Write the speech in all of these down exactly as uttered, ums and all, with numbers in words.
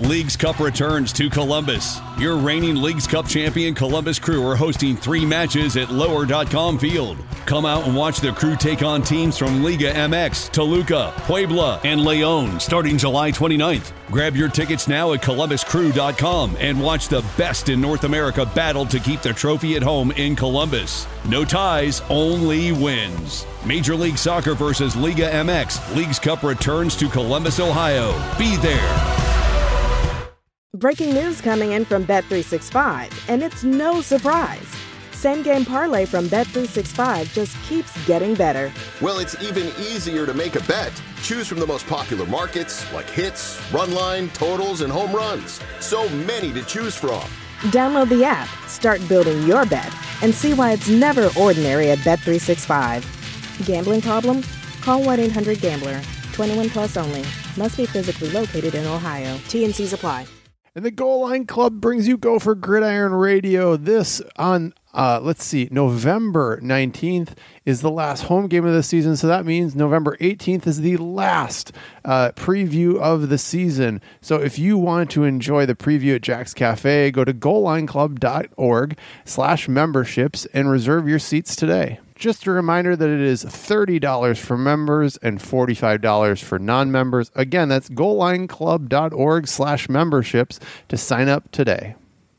Leagues Cup returns to Columbus. Your reigning Leagues Cup champion Columbus Crew are hosting three matches at lower dot com Field. Come out and watch the Crew take on teams from Liga M X, Toluca, Puebla, and León starting July twenty-ninth. Grab your tickets now at columbus crew dot com and watch the best in North America battle to keep the trophy at home in Columbus. No ties, only wins. Major League Soccer versus Liga M X. Leagues Cup returns to Columbus, Ohio. Be there. Breaking news coming in from Bet three sixty-five, and it's no surprise. Same Game Parlay from Bet three sixty-five just keeps getting better. Well, it's even easier to make a bet. Choose from the most popular markets like hits, run line, totals, and home runs. So many to choose from. Download the app, start building your bet, and see why it's never ordinary at Bet three sixty-five. Gambling problem? Call one eight hundred gambler. twenty-one plus only. Must be physically located in Ohio. T and C's apply. And the Goal Line Club brings you Gopher Gridiron Radio. This on, uh, let's see, November nineteenth is the last home game of the season. So that means November eighteenth is the last uh, preview of the season. So if you want to enjoy the preview at Jack's Cafe, go to goal line club dot org slash memberships and reserve your seats today. Just a reminder that it is thirty dollars for members and forty-five dollars for non-members. Again, that's goal line club dot org slash memberships to sign up today.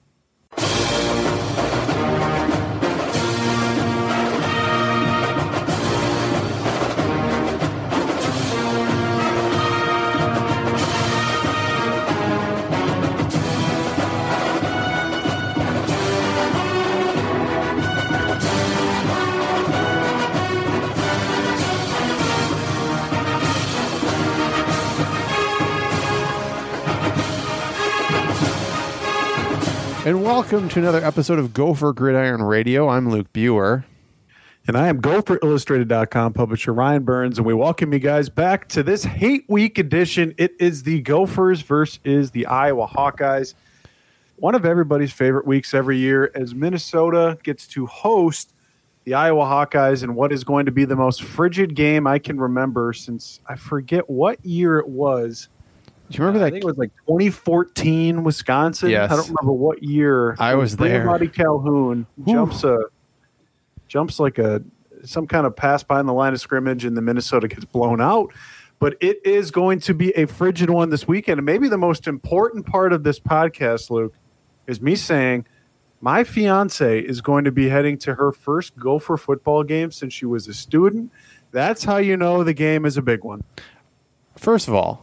And welcome to another episode of Gopher Gridiron Radio. I'm Luke Buer. And I am Gopher Illustrated dot com publisher Ryan Burns, and we welcome you guys back to this Hate Week edition. It is the Gophers versus the Iowa Hawkeyes. One of everybody's favorite weeks every year as Minnesota gets to host the Iowa Hawkeyes in what is going to be the most frigid game I can remember since I forget what year it was. Do you remember that? I think it was like twenty fourteen Wisconsin. Yes. I don't remember what year. I was there. Buddy Calhoun jumps a jumps like a some kind of pass behind the line of scrimmage, and the Minnesota gets blown out. But it is going to be a frigid one this weekend. And maybe the most important part of this podcast, Luke, is me saying my fiance is going to be heading to her first Gopher football game since she was a student. That's how you know the game is a big one. First of all,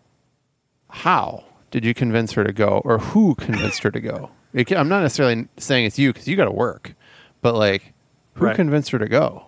how did you convince her to go, or who convinced her to go? I'm not necessarily saying it's you because you got to work, but like, who right. convinced her to go?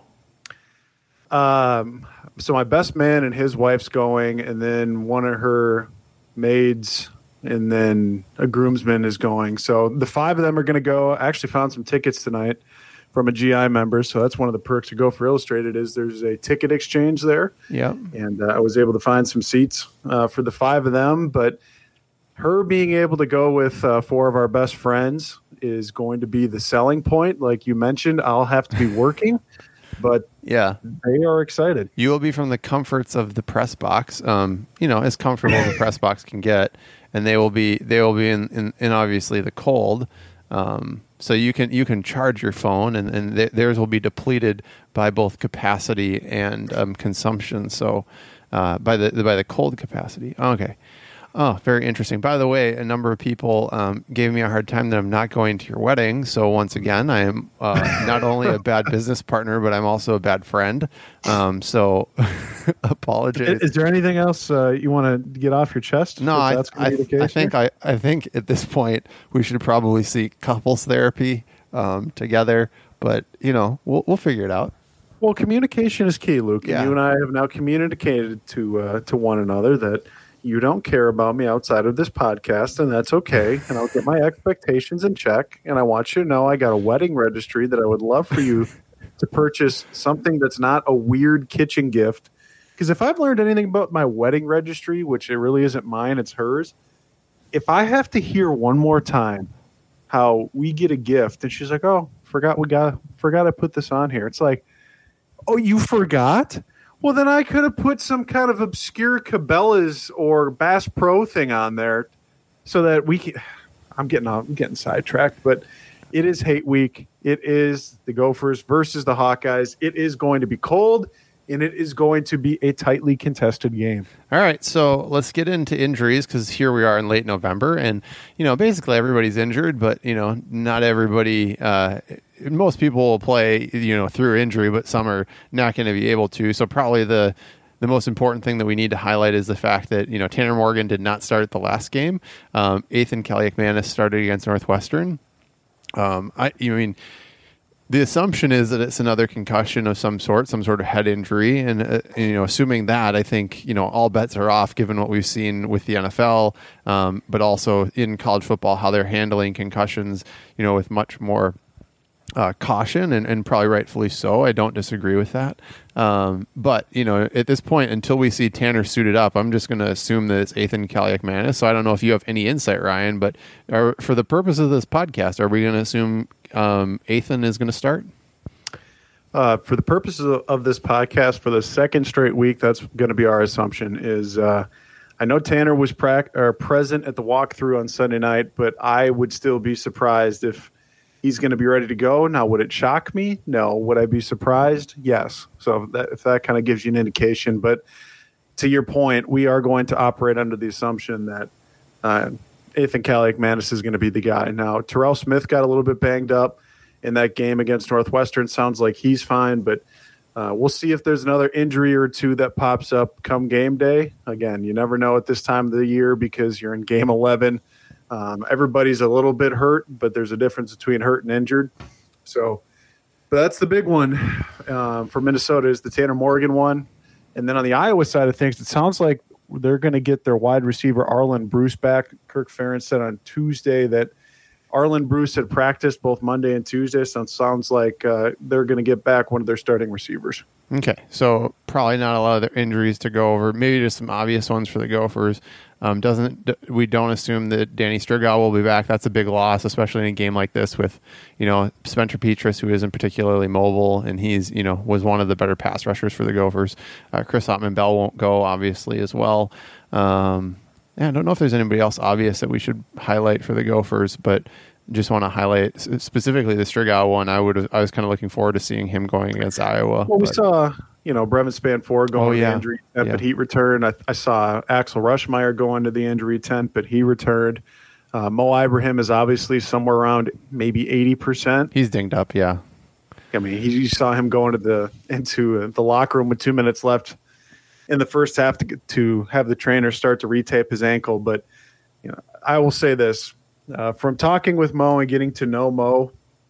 Um, so my best man and his wife's going, and then one of her maids, and then a groomsman is going. So the five of them are going to go. I actually found some tickets tonight from a G I member, so that's one of the perks of Gopher Illustrated is there's a ticket exchange there. Yeah, and uh, I was able to find some seats uh, for the five of them. But her being able to go with uh, four of our best friends is going to be the selling point. Like you mentioned, I'll have to be working, but yeah, they are excited. You will be from the comforts of the press box, um, you know, as comfortable as the press box can get, and they will be they will be in, in, in obviously the cold. Um, so you can you can charge your phone, and, and th- theirs will be depleted by both capacity and um, consumption. So uh, by the by the cold capacity. Okay. Oh, very interesting. By the way, a number of people um, gave me a hard time that I'm not going to your wedding. So once again, I am uh, not only a bad business partner, but I'm also a bad friend. Um, so apologize. Is, is there anything else uh, you want to get off your chest? No, I, I, I think I, I think at this point we should probably seek couples therapy um, together. But you know, we'll we'll figure it out. Well, communication is key, Luke. Yeah. And you and I have now communicated to uh, to one another that you don't care about me outside of this podcast, and that's okay. And I'll get my expectations in check. And I want you to know I got a wedding registry that I would love for you to purchase something that's not a weird kitchen gift. Because if I've learned anything about my wedding registry, which it really isn't mine, it's hers, if I have to hear one more time how we get a gift, and she's like, oh, forgot we got, forgot I put this on here. It's like, oh, you forgot? Well, then I could have put some kind of obscure Cabela's or Bass Pro thing on there so that we can, I'm getting off, I'm getting sidetracked, but it is hate week. It is the Gophers versus the Hawkeyes. It is going to be cold, and it is going to be a tightly contested game. All right, so let's get into injuries because here we are in late November, and you know basically everybody's injured, but you know not everybody. Uh, most people will play, you know, through injury, but some are not going to be able to. So probably the the most important thing that we need to highlight is the fact that you know Tanner Morgan did not start at the last game. Um, Ethan Kaliakmanis started against Northwestern. Um, I, I mean. The assumption is that it's another concussion of some sort, some sort of head injury, and uh, you know, assuming that, I think you know all bets are off given what we've seen with the N F L, um, but also in college football, how they're handling concussions, you know, with much more uh, caution, and, and probably rightfully so. I don't disagree with that, um, but you know, at this point, until we see Tanner suited up, I'm just going to assume that it's Ethan Kaliakmanis. So I don't know if you have any insight, Ryan, but are, for the purpose of this podcast, are we going to assume Um, Ethan is going to start? Uh, for the purposes of, of this podcast, for the second straight week, that's going to be our assumption. Is uh, I know Tanner was pra- or present at the walkthrough on Sunday night, but I would still be surprised if he's going to be ready to go. Now, would it shock me? No. Would I be surprised? Yes. So that, if that kind of gives you an indication. But to your point, we are going to operate under the assumption that uh, Ethan Kaliakmanis is going to be the guy. Now, Terrell Smith got a little bit banged up in that game against Northwestern. Sounds like he's fine, but uh, we'll see if there's another injury or two that pops up come game day. Again, you never know at this time of the year because you're in game eleven. Um, everybody's a little bit hurt, but there's a difference between hurt and injured. So, but that's the big one uh, for Minnesota is the Tanner Morgan one. And then on the Iowa side of things, it sounds like they're going to get their wide receiver Arlen Bruce back. Kirk Ferentz said on Tuesday that Arlen Bruce had practiced both Monday and Tuesday, so it sounds like uh, they're going to get back one of their starting receivers. Okay, so probably not a lot of their injuries to go over. Maybe just some obvious ones for the Gophers. Um, doesn't we don't assume that Danny Strigal will be back. That's a big loss, especially in a game like this with, you know, Spencer Petras, who isn't particularly mobile, and he's, you know, was one of the better pass rushers for the Gophers. Uh, Chris Ottman-Bell won't go, obviously, as well. Um, yeah, I don't know if there's anybody else obvious that we should highlight for the Gophers, but just want to highlight specifically the Strigal one. I would I was kind of looking forward to seeing him going against Iowa. Well, we but. saw, you know, Brevin Spanfour going oh, to yeah. the injury tent, yeah. but he returned. I, I saw Axel Rushmeyer going to the injury tent, but he returned. Uh, Mo Ibrahim is obviously somewhere around maybe eighty percent. He's dinged up, yeah. I mean, he, you saw him going to the into the locker room with two minutes left in the first half to to have the trainer start to retape his ankle. But you know, I will say this: uh, from talking with Mo and getting to know Mo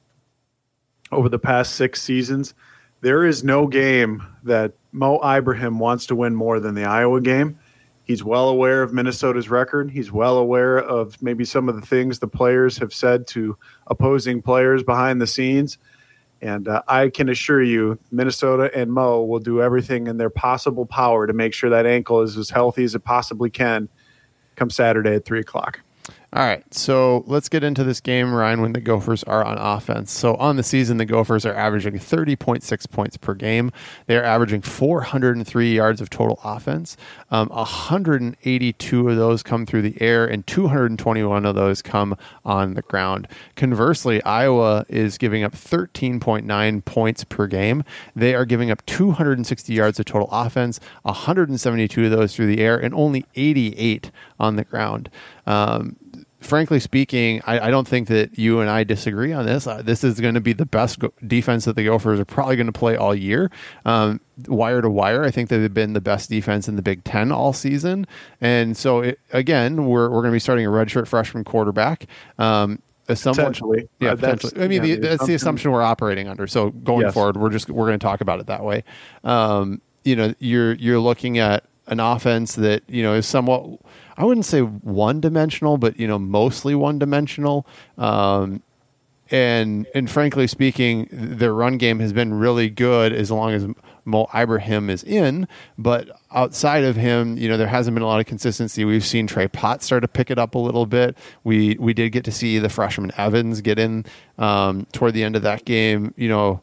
over the past six seasons, there is no game that Mo Ibrahim wants to win more than the Iowa game. He's well aware of Minnesota's record. He's well aware of maybe some of the things the players have said to opposing players behind the scenes. And uh, I can assure you, Minnesota and Mo will do everything in their possible power to make sure that ankle is as healthy as it possibly can come Saturday at three o'clock. All right, so let's get into this game, Ryan, when the Gophers are on offense. So on the season, the Gophers are averaging thirty point six points per game. They are averaging four hundred three yards of total offense. Um, one hundred eighty-two of those come through the air, and two hundred twenty-one of those come on the ground. Conversely, Iowa is giving up thirteen point nine points per game. They are giving up two hundred sixty yards of total offense, one hundred seventy-two of those through the air, and only eighty-eight on the ground. Um, Frankly speaking, I, I don't think that you and I disagree on this. Uh, this is going to be the best go- defense that the Gophers are probably going to play all year. Um, wire to wire, I think they've been the best defense in the Big Ten all season. And so, it, again, we're we're going to be starting a redshirt freshman quarterback. Um, somewhat, potentially, yeah, uh, potentially. I mean, yeah, the, the that's the assumption we're operating under. So going yes. forward, we're just we're going to talk about it that way. Um, you know, you're you're looking at an offense that, you know, is somewhat, I wouldn't say one-dimensional, but, you know, mostly one-dimensional. Um, and and frankly speaking, their run game has been really good as long as Mo Ibrahim is in. But outside of him, you know, there hasn't been a lot of consistency. We've seen Trey Potts start to pick it up a little bit. We we did get to see the freshman Evans get in um, toward the end of that game. You know,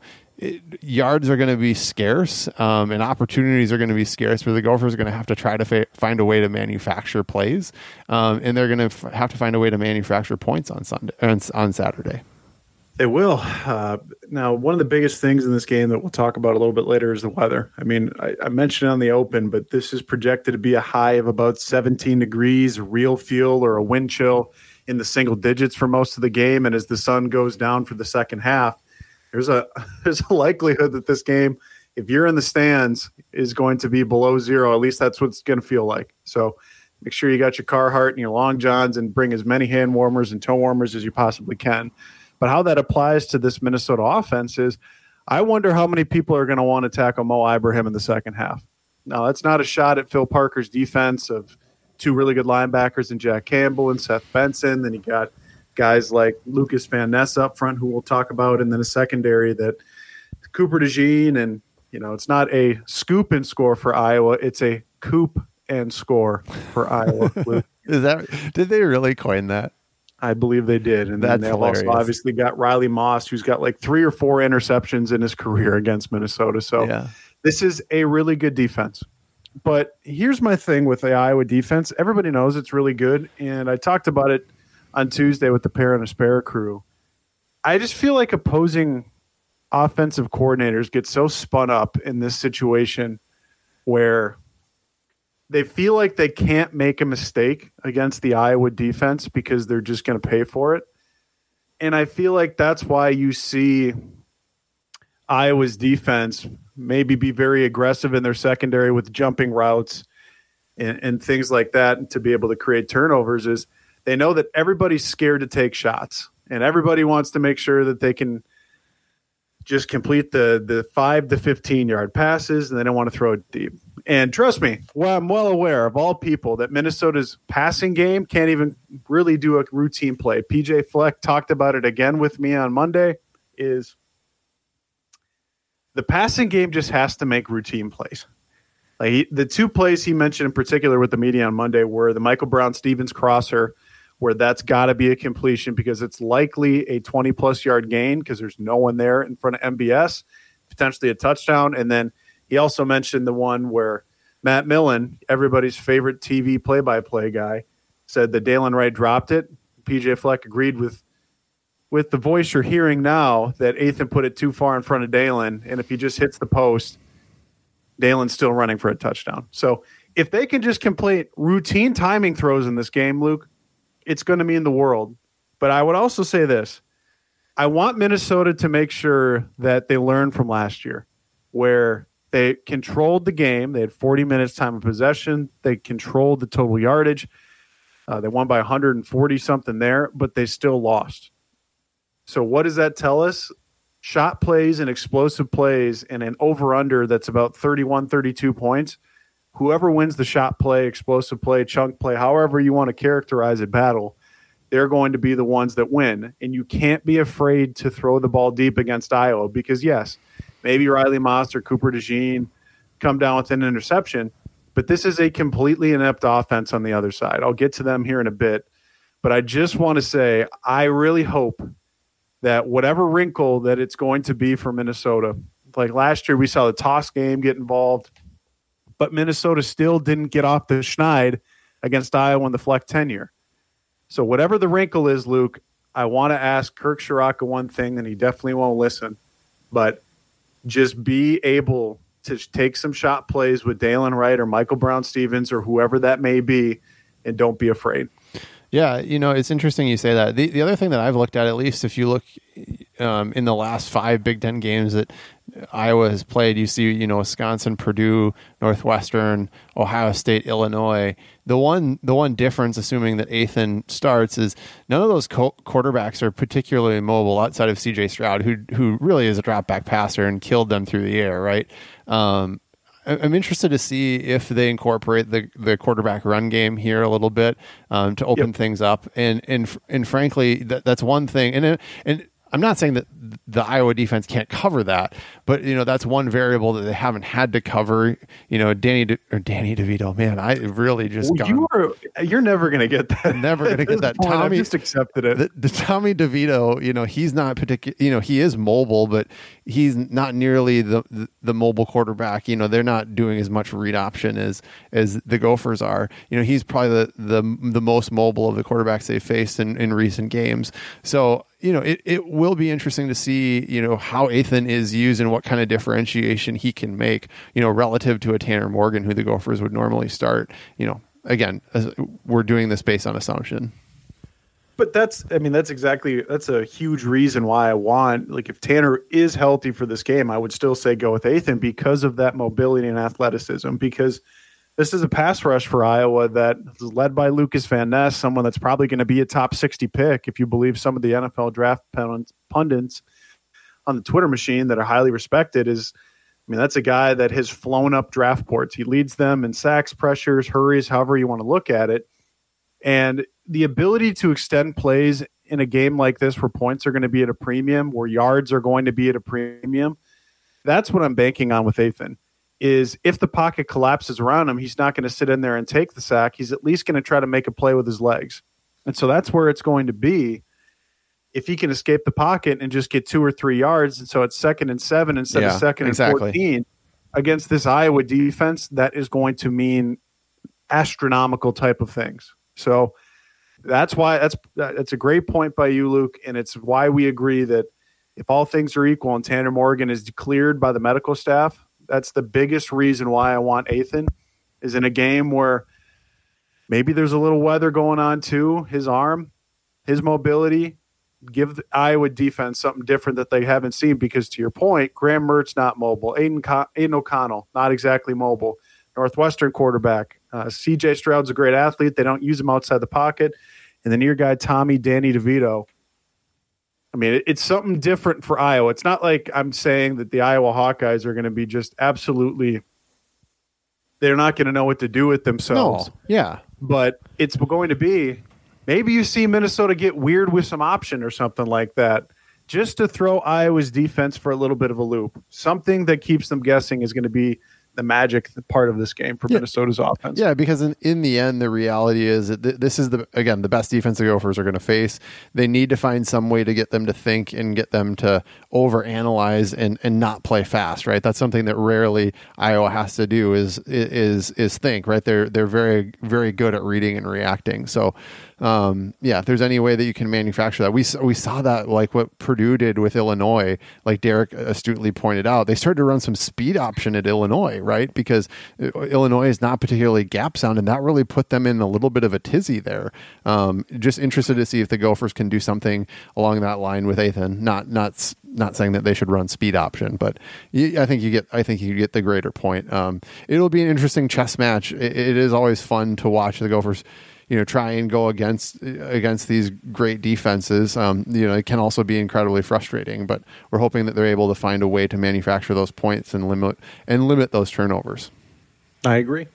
it, yards are going to be scarce, um, and opportunities are going to be scarce, where the Gophers are going to have to try to fa- find a way to manufacture plays, um, and they're going to f- have to find a way to manufacture points on Sunday on, on Saturday. They will. Uh, now, one of the biggest things in this game that we'll talk about a little bit later is the weather. I mean, I, I mentioned on the open, but this is projected to be a high of about seventeen degrees, real feel or a wind chill in the single digits for most of the game. And as the sun goes down for the second half, there's a there's a likelihood that this game, if you're in the stands, is going to be below zero. At least that's what it's going to feel like. So make sure you got your Carhartt and your long johns, and bring as many hand warmers and toe warmers as you possibly can. But how that applies to this Minnesota offense is, I wonder how many people are going to want to tackle Mo Ibrahim in the second half. Now, that's not a shot at Phil Parker's defense of two really good linebackers in Jack Campbell and Seth Benson. Then you got guys like Lucas Van Ness up front, who we'll talk about, and then a secondary that Cooper DeJean, and, you know, it's not a scoop and score for Iowa. It's a coop and score for Iowa. Is that, did they really coin that? I believe they did. And That's then they've hilarious. also obviously got Riley Moss, who's got like three or four interceptions in his career against Minnesota. So yeah. This is a really good defense. But here's my thing with the Iowa defense. Everybody knows it's really good. And I talked about it on Tuesday with the Pair and Aspera crew. I just feel like opposing offensive coordinators get so spun up in this situation where they feel like they can't make a mistake against the Iowa defense because they're just going to pay for it. And I feel like that's why you see Iowa's defense maybe be very aggressive in their secondary with jumping routes and, and things like that, and to be able to create turnovers, is they know that everybody's scared to take shots, and everybody wants to make sure that they can just complete the the five to fifteen yard passes, and they don't want to throw it deep. And trust me, well, I'm well aware of all people that Minnesota's passing game can't even really do a routine play. P J Fleck talked about it again with me on Monday, is the passing game just has to make routine plays. Like he, the two plays he mentioned in particular with the media on Monday were the Michael Brown-Stevens crosser, where that's got to be a completion because it's likely a twenty-plus yard gain because there's no one there in front of M B S, potentially a touchdown. And then he also mentioned the one where Matt Millen, everybody's favorite T V play-by-play guy, said that Dalen Wright dropped it. P J Fleck agreed with with the voice you're hearing now that Ethan put it too far in front of Dalen, and if he just hits the post, Dalen's still running for a touchdown. So if they can just complete routine timing throws in this game, Luke, it's going to mean the world. But I would also say this. I want Minnesota to make sure that they learn from last year, where they controlled the game. They had forty minutes time of possession. They controlled the total yardage. Uh, they won by one hundred forty something there, but they still lost. So what does that tell us? Shot plays and explosive plays and an over-under that's about thirty-one, thirty-two points. Whoever wins the shot play, explosive play, chunk play, however you want to characterize it, battle, they're going to be the ones that win. And you can't be afraid to throw the ball deep against Iowa because, yes, maybe Riley Moss or Cooper DeJean come down with an interception, but this is a completely inept offense on the other side. I'll get to them here in a bit. But I just want to say I really hope that whatever wrinkle that it's going to be for Minnesota, like last year we saw the toss game get involved, but Minnesota still didn't get off the schneid against Iowa in the Fleck tenure. So whatever the wrinkle is, Luke, I want to ask Kirk Ciarrocca one thing, and he definitely won't listen, but just be able to take some shot plays with Dalen Wright or Michael Brown-Stevens or whoever that may be, and don't be afraid. Yeah, you know, it's interesting you say that. The the other thing that I've looked at, at least if you look um, in the last five Big Ten games that Iowa has played, you see, you know, Wisconsin, Purdue, Northwestern, Ohio State, Illinois. The one the one difference, assuming that Ethan starts, is none of those co- quarterbacks are particularly mobile outside of C J Stroud, who who really is a drop back passer and killed them through the air, right? Um, I'm interested to see if they incorporate the, the quarterback run game here a little bit um, to open yep. things up, and and and frankly, that, that's one thing. And and I'm not saying that the Iowa defense can't cover that, but you know that's one variable that they haven't had to cover. You know, Danny De, or Danny DeVito, man, I really just well, you are you're never going to get that. Never going to get that. Point, Tommy I just accepted it. The, the Tommy DeVito, you know, he's not particular. You know, he is mobile, but he's not nearly the, the the mobile quarterback. You know, they're not doing as much read option as as the Gophers are. You know, he's probably the the, the most mobile of the quarterbacks they've faced in, in recent games. So. You know, it, it will be interesting to see, you know, how Athan is used and what kind of differentiation he can make, you know, relative to a Tanner Morgan, who the Gophers would normally start. You know, again, we're doing this based on assumption. But that's, I mean, that's exactly, that's a huge reason why I want, like, if Tanner is healthy for this game, I would still say go with Athan because of that mobility and athleticism, because this is a pass rush for Iowa that is led by Lucas Van Ness, someone that's probably going to be a top sixty pick if you believe some of the N F L draft pundits on the Twitter machine that are highly respected. Is, I mean, that's a guy that has flown up draft boards. He leads them in sacks, pressures, hurries, however you want to look at it. And the ability to extend plays in a game like this where points are going to be at a premium, where yards are going to be at a premium, that's what I'm banking on with Athan. Is if the pocket collapses around him, he's not going to sit in there and take the sack. He's at least going to try to make a play with his legs. And so that's where it's going to be. If he can escape the pocket and just get two or three yards, and so it's second and seven instead yeah, of second exactly. and fourteen against this Iowa defense, that is going to mean astronomical type of things. So that's why that's that's a great point by you, Luke, and it's why we agree that if all things are equal and Tanner Morgan is cleared by the medical staff, that's the biggest reason why I want Athan, is in a game where maybe there's a little weather going on too. His arm, his mobility, give the Iowa defense something different that they haven't seen, because to your point, Graham Mertz not mobile. Aiden, Co- Aiden O'Connell, not exactly mobile. Northwestern quarterback. Uh, C J Stroud's a great athlete. They don't use him outside the pocket. And the near guy, Tommy Danny DeVito. I mean, it, it's something different for Iowa. It's not like I'm saying that the Iowa Hawkeyes are going to be just absolutely – they're not going to know what to do with themselves. No, yeah. But it's going to be – maybe you see Minnesota get weird with some option or something like that, just to throw Iowa's defense for a little bit of a loop. Something that keeps them guessing is going to be – the magic part of this game for yeah. Minnesota's offense. Yeah, because in, in the end, the reality is that th- this is, the again, the best defense the Gophers are going to face. They need to find some way to get them to think and get them to overanalyze and, and not play fast, right? That's something that rarely Iowa has to do is is is think, right? They're they're very, very good at reading and reacting. So, um, yeah, if there's any way that you can manufacture that. We, we saw that, like what Purdue did with Illinois, like Derek astutely pointed out. They started to run some speed option at Illinois, right? Because Illinois is not particularly gap sound, and that really put them in a little bit of a tizzy there. Um, just interested to see if the Gophers can do something along that line with Athan. Not not not saying that they should run speed option, but you, I think you get I think you get the greater point. Um, it'll be an interesting chess match. It, it is always fun to watch the Gophers, you know, try and go against against these great defenses. Um, you know, it can also be incredibly frustrating, but we're hoping that they're able to find a way to manufacture those points and limit and limit those turnovers. I agree.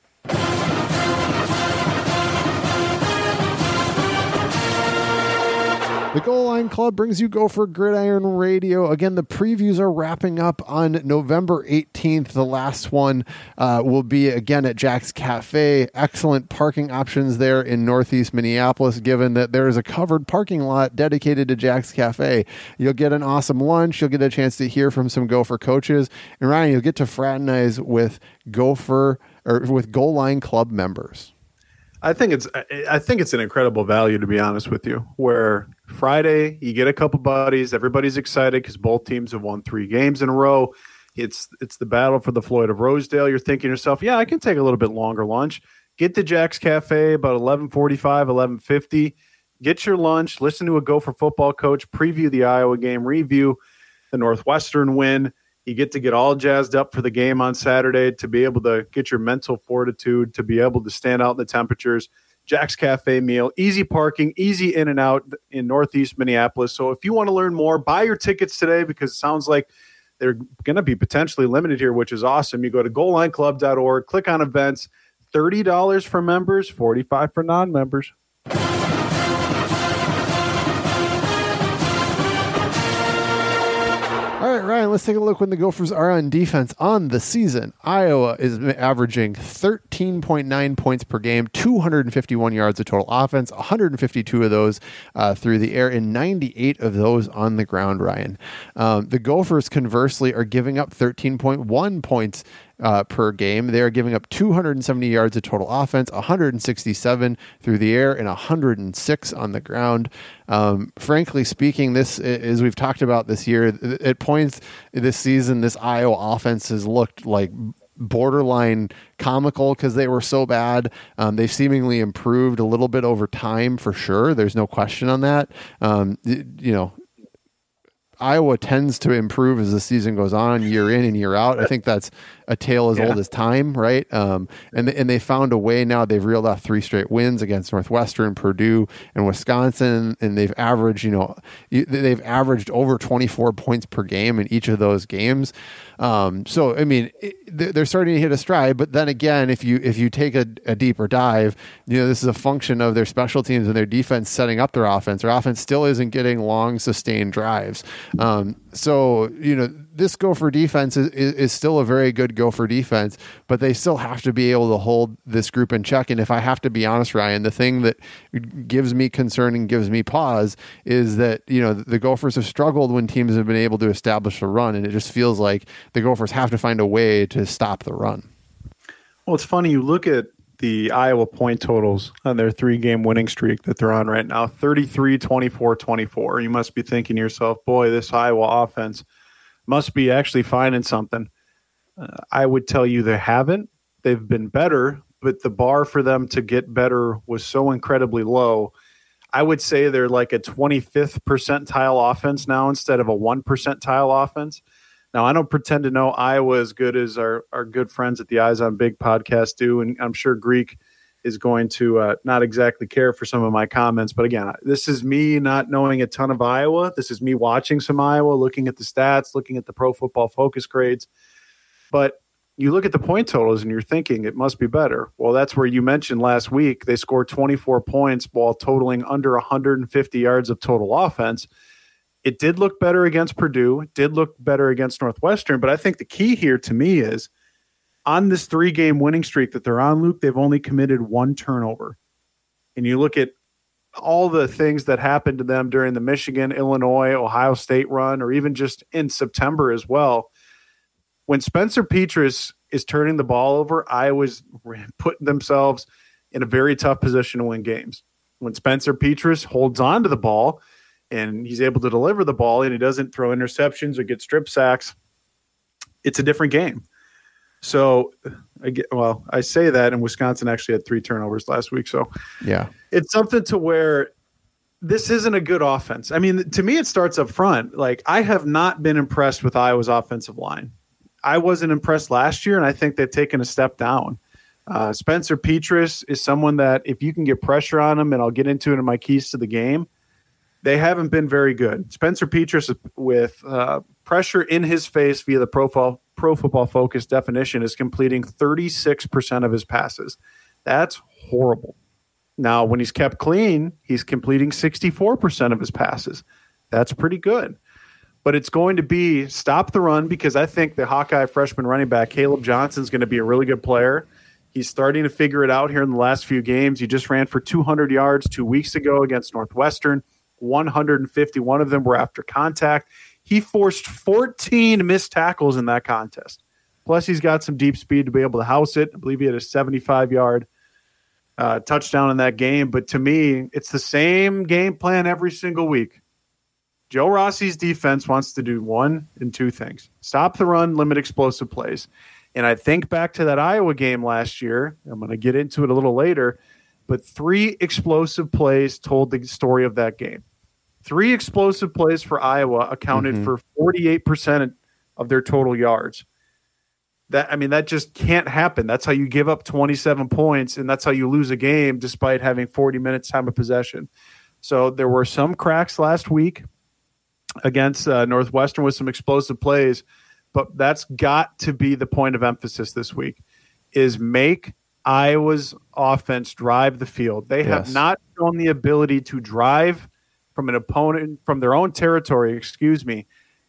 The Goal Line Club brings you Gopher Gridiron Radio. Again, the previews are wrapping up on November eighteenth. The last one uh, will be, again, at Jack's Cafe. Excellent parking options there in Northeast Minneapolis, given that there is a covered parking lot dedicated to Jack's Cafe. You'll get an awesome lunch. You'll get a chance to hear from some Gopher coaches. And, Ryan, you'll get to fraternize with Gopher or with Goal Line Club members. I think it's I think it's an incredible value, to be honest with you, where Friday you get a couple buddies, everybody's excited because both teams have won three games in a row. It's it's the battle for the Floyd of Rosedale. You're thinking to yourself, yeah, I can take a little bit longer lunch. Get to Jack's Cafe about eleven forty-five, eleven fifty. Get your lunch, listen to a Gopher football coach preview the Iowa game, review the Northwestern win. You get to get all jazzed up for the game on Saturday, to be able to get your mental fortitude, to be able to stand out in the temperatures. Jack's Cafe meal, easy parking, easy in and out in Northeast Minneapolis. So if you want to learn more, buy your tickets today, because it sounds like they're going to be potentially limited here, which is awesome. You go to goal line club dot org, click on events, thirty dollars for members, forty-five dollars for non-members. let's take a look when the Gophers are on defense on the season. Iowa is averaging thirteen point nine points per game, two hundred fifty-one yards of total offense, one hundred fifty-two of those uh, through the air, and ninety-eight of those on the ground, Ryan. Um, the Gophers, conversely, are giving up thirteen point one points Uh, per game. They are giving up two hundred seventy yards of total offense, one hundred sixty-seven through the air, and one hundred six on the ground. Um, frankly speaking, this, as we've talked about this year, at points this season, this Iowa offense has looked like borderline comical because they were so bad. Um, they've seemingly improved a little bit over time for sure. There's no question on that. Um, you know, Iowa tends to improve as the season goes on, year in and year out. I think that's a tale as yeah. old as time, right? Um, and and they found a way now. They've reeled off three straight wins against Northwestern, Purdue, and Wisconsin, and they've averaged, you know, they've averaged over twenty-four points per game in each of those games. Um, so I mean, it, they're starting to hit a stride. But then again, if you if you take a, a deeper dive, you know, this is a function of their special teams and their defense setting up their offense. Their offense still isn't getting long, sustained drives. Um, so you know, this Gopher defense is, is, is still a very good Gopher defense, but they still have to be able to hold this group in check. And if I have to be honest, Ryan, the thing that gives me concern and gives me pause is that, you know, the Gophers have struggled when teams have been able to establish a run, and it just feels like the Gophers have to find a way to stop the run. Well, it's funny. You look at the Iowa point totals on their three-game winning streak that they're on right now, thirty-three, twenty-four, twenty-four. You must be thinking to yourself, boy, this Iowa offense must be actually finding something. Uh, I would tell you they haven't. They've been better, but the bar for them to get better was so incredibly low. I would say they're like a twenty-fifth percentile offense now instead of a one percentile offense. Now, I don't pretend to know Iowa as good as our, our good friends at the Eyes on Big podcast do, and I'm sure Greek is going to uh, not exactly care for some of my comments. But again, this is me not knowing a ton of Iowa. This is me watching some Iowa, looking at the stats, looking at the Pro Football Focus grades. But you look at the point totals and you're thinking it must be better. Well, that's where you mentioned last week they scored twenty-four points while totaling under one hundred fifty yards of total offense. It did look better against Purdue. It did look better against Northwestern. But I think the key here to me is on this three-game winning streak that they're on, Luke, they've only committed one turnover. And you look at all the things that happened to them during the Michigan, Illinois, Ohio State run, or even just in September as well. When Spencer Petras is turning the ball over, Iowa's putting themselves in a very tough position to win games. When Spencer Petras holds on to the ball and he's able to deliver the ball and he doesn't throw interceptions or get strip sacks, it's a different game. So, I get, well, I say that, and Wisconsin actually had three turnovers last week. So, yeah, it's something to where this isn't a good offense. I mean, to me, it starts up front. Like, I have not been impressed with Iowa's offensive line. I wasn't impressed last year, and I think they've taken a step down. Uh, Spencer Petras is someone that if you can get pressure on him, and I'll get into it in my keys to the game, they haven't been very good. Spencer Petras with uh, pressure in his face via the Pro, Pro Football Focus definition is completing thirty-six percent of his passes. That's horrible. Now, when he's kept clean, he's completing sixty-four percent of his passes. That's pretty good. But it's going to be stop the run, because I think the Hawkeye freshman running back, Caleb Johnson, is going to be a really good player. He's starting to figure it out here in the last few games. He just ran for two hundred yards two weeks ago against Northwestern. one hundred fifty-one of them were after contact. He forced fourteen missed tackles in that contest. Plus, he's got some deep speed to be able to house it. I believe he had a seventy-five-yard uh, touchdown in that game. But to me, it's the same game plan every single week. Joe Rossi's defense wants to do one and two things. Stop the run, limit explosive plays. And I think back to that Iowa game last year. I'm going to get into it a little later. But three explosive plays told the story of that game. Three explosive plays for Iowa accounted mm-hmm. for forty-eight percent of their total yards. That I mean, that just can't happen. That's how you give up twenty-seven points, and that's how you lose a game despite having forty minutes time of possession. So there were some cracks last week against uh, Northwestern with some explosive plays, but that's got to be the point of emphasis this week, is make Iowa's offense drive the field. They yes. have not shown the ability to drive from an opponent, from their own territory, excuse me,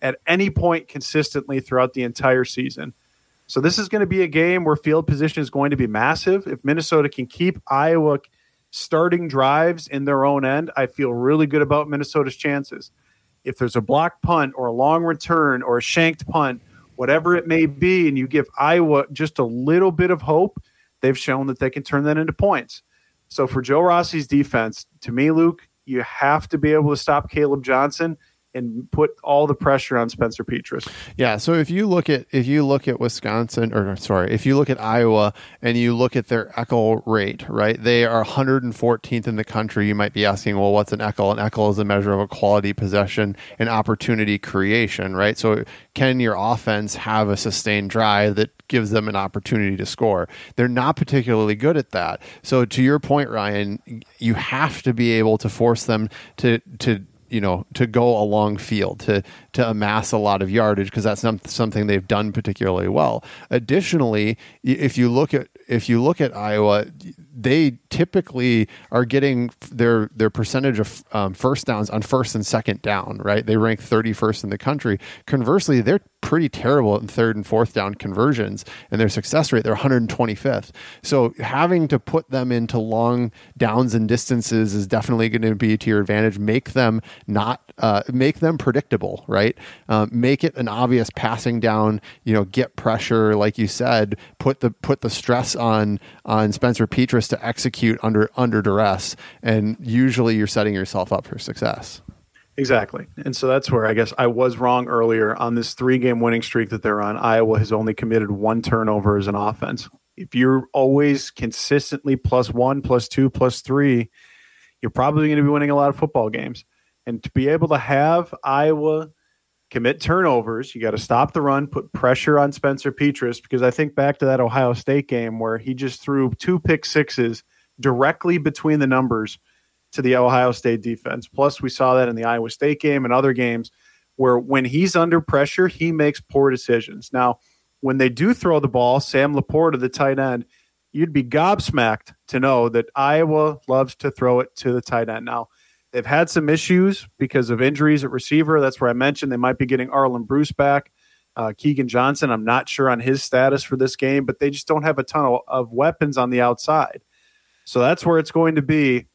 at any point consistently throughout the entire season. So this is going to be a game where field position is going to be massive. If Minnesota can keep Iowa starting drives in their own end, I feel really good about Minnesota's chances. If there's a block punt or a long return or a shanked punt, whatever it may be, and you give Iowa just a little bit of hope, they've shown that they can turn that into points. So for Joe Rossi's defense, to me, Luke, you have to be able to stop Caleb Johnson and put all the pressure on Spencer Petras. Yeah, so if you look at if you look at Wisconsin, or sorry, if you look at Iowa and you look at their E C L rate, right, they are one hundred fourteenth in the country. You might be asking, well, what's an E C L? An E C L is a measure of a quality possession and opportunity creation, right? So can your offense have a sustained drive that gives them an opportunity to score? They're not particularly good at that. So to your point, Ryan, you have to be able to force them to to you know, to go a long field, to to amass a lot of yardage, because that's not something they've done particularly well. Additionally, if you look at if you look at Iowa, they typically are getting their their percentage of um, first downs on first and second down, right? They rank thirty-first in the country. Conversely, they're pretty terrible in third and fourth down conversions, and their success rate, they're one hundred twenty-fifth. So having to put them into long downs and distances is definitely going to be to your advantage. Make them not uh, make them predictable, right? Um, make it an obvious passing down. You know, get pressure, like you said. Put the put the stress on on Spencer Petras to execute under under duress, and usually you're setting yourself up for success. Exactly. And so that's where I guess I was wrong earlier on this three-game winning streak that they're on. Iowa has only committed one turnover as an offense. If you're always consistently plus one, plus two, plus three, you're probably going to be winning a lot of football games. And to be able to have Iowa commit turnovers, you got to stop the run, put pressure on Spencer Petras, because I think back to that Ohio State game where he just threw two pick sixes directly between the numbers to the Ohio State defense. Plus, we saw that in the Iowa State game and other games where when he's under pressure, he makes poor decisions. Now, when they do throw the ball, Sam Laporta, the tight end, you'd be gobsmacked to know that Iowa loves to throw it to the tight end. Now, they've had some issues because of injuries at receiver. That's where I mentioned they might be getting Arlen Bruce back. Uh, Keegan Johnson, I'm not sure on his status for this game, but they just don't have a ton of, of weapons on the outside. So that's where it's going to be.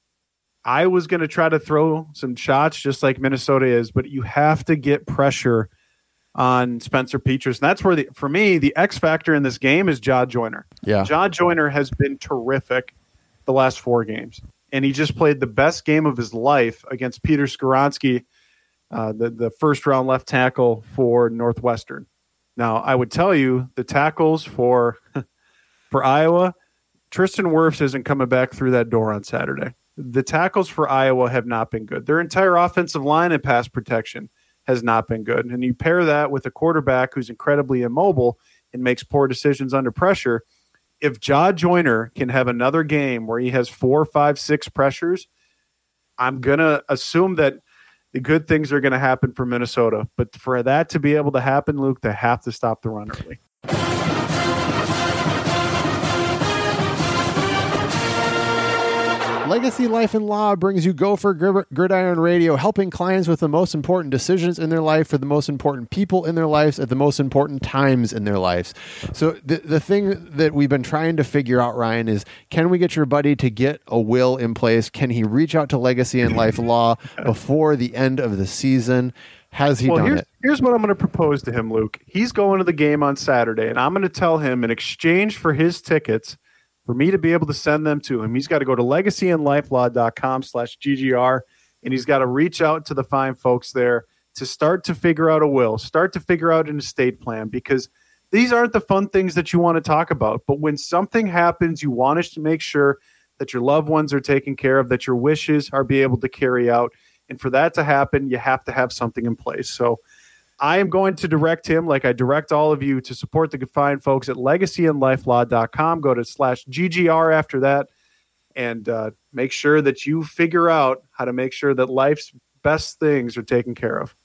I was going to try to throw some shots just like Minnesota is, but you have to get pressure on Spencer Petras. And that's where, the, for me, the X factor in this game is Jah Joyner. Yeah. Jah Joyner has been terrific the last four games. And he just played the best game of his life against Peter Skoronski, uh, the, the first-round left tackle for Northwestern. Now, I would tell you the tackles for for Iowa, Tristan Wirfs isn't coming back through that door on Saturday. The tackles for Iowa have not been good. Their entire offensive line and pass protection has not been good. And you pair that with a quarterback who's incredibly immobile and makes poor decisions under pressure. If Jah Joyner can have another game where he has four, five, six pressures, I'm going to assume that the good things are going to happen for Minnesota. But for that to be able to happen, Luke, they have to stop the run early. Legacy Life and Law brings you Gopher Gridiron Radio, helping clients with the most important decisions in their life for the most important people in their lives at the most important times in their lives. So the the thing that we've been trying to figure out, Ryan, is can we get your buddy to get a will in place? Can he reach out to Legacy and Life Law before the end of the season? Has he well, done here's, it? Here's what I'm going to propose to him, Luke. He's going to the game on Saturday, and I'm going to tell him in exchange for his tickets, for me to be able to send them to him, he's got to go to legacy and life law dot com slash G G R, and he's got to reach out to the fine folks there to start to figure out a will, start to figure out an estate plan, because these aren't the fun things that you want to talk about. But when something happens, you want us to make sure that your loved ones are taken care of, that your wishes are be able to carry out. And for that to happen, you have to have something in place. So I am going to direct him, like I direct all of you, to support the fine folks at legacy and life law dot com. Go to slash G G R after that, and uh, make sure that you figure out how to make sure that life's best things are taken care of.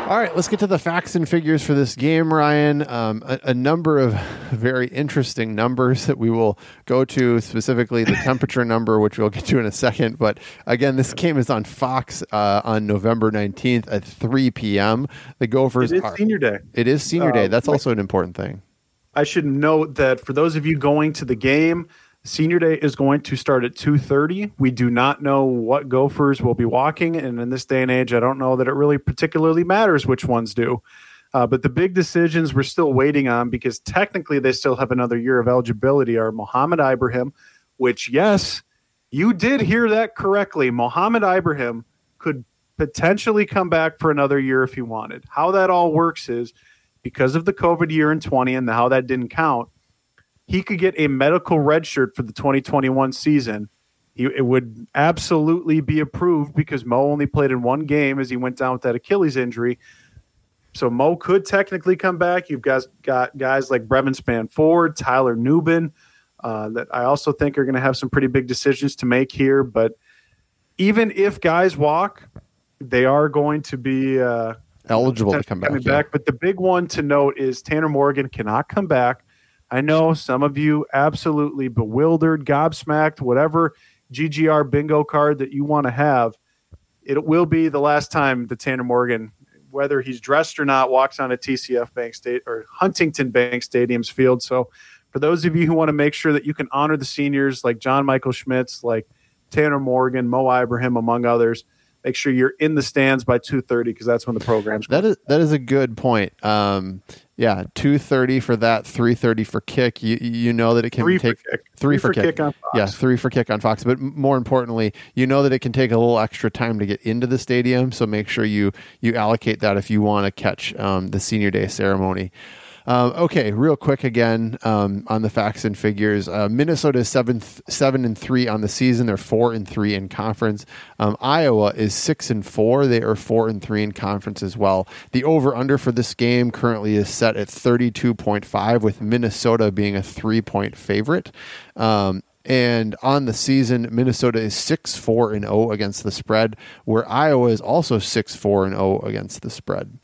All right, let's get to the facts and figures for this game, Ryan. Um, a, a number of very interesting numbers that we will go to, specifically the temperature number, which we'll get to in a second. But again, this game is on Fox uh, on November nineteenth at three p.m. The Gophers It is are, senior day. It is senior day. Uh, That's wait. also an important thing. I should note that for those of you going to the game, senior day is going to start at two thirty. We do not know what Gophers will be walking, and in this day and age, I don't know that it really particularly matters which ones do. Uh, but the big decisions we're still waiting on, because technically they still have another year of eligibility, are Mohamed Ibrahim, which, yes, you did hear that correctly. Mohamed Ibrahim could potentially come back for another year if he wanted. How that all works is, because of the COVID year in twenty and how that didn't count, he could get a medical red shirt for the twenty twenty-one season. He, it would absolutely be approved because Mo only played in one game as he went down with that Achilles injury. So Mo could technically come back. You've guys got guys like Brevin Spann-Ford, Tyler Nubin, uh, that I also think are going to have some pretty big decisions to make here. But even if guys walk, they are going to be uh, eligible to come back. Coming yeah. back. But the big one to note is Tanner Morgan cannot come back. I know some of you absolutely bewildered, gobsmacked, whatever G G R bingo card that you want to have. It will be the last time that Tanner Morgan, whether he's dressed or not, walks on a T C F Bank State or Huntington Bank Stadium's field. So for those of you who want to make sure that you can honor the seniors like John Michael Schmitz, like Tanner Morgan, Mo Ibrahim, among others, make sure you're in the stands by two thirty because that's when the program's That is that is a good point. Um, yeah, two thirty for that, three thirty for kick. You you know that it can Three take for kick. three, Three for, for kick. kick on Fox. Yeah, three for kick on Fox. But more importantly, you know that it can take a little extra time to get into the stadium. So make sure you you allocate that if you want to catch um, the senior day ceremony. Um, okay, real quick again um, on the facts and figures. Uh, Minnesota is seven, seven and three on the season. They're four and three in conference. Um, Iowa is six and four. They are four and three in conference as well. The over under for this game currently is set at thirty-two point five, with Minnesota being a three point favorite. Um, And on the season, Minnesota is six four and zero against the spread, where Iowa is also six four and zero against the spread.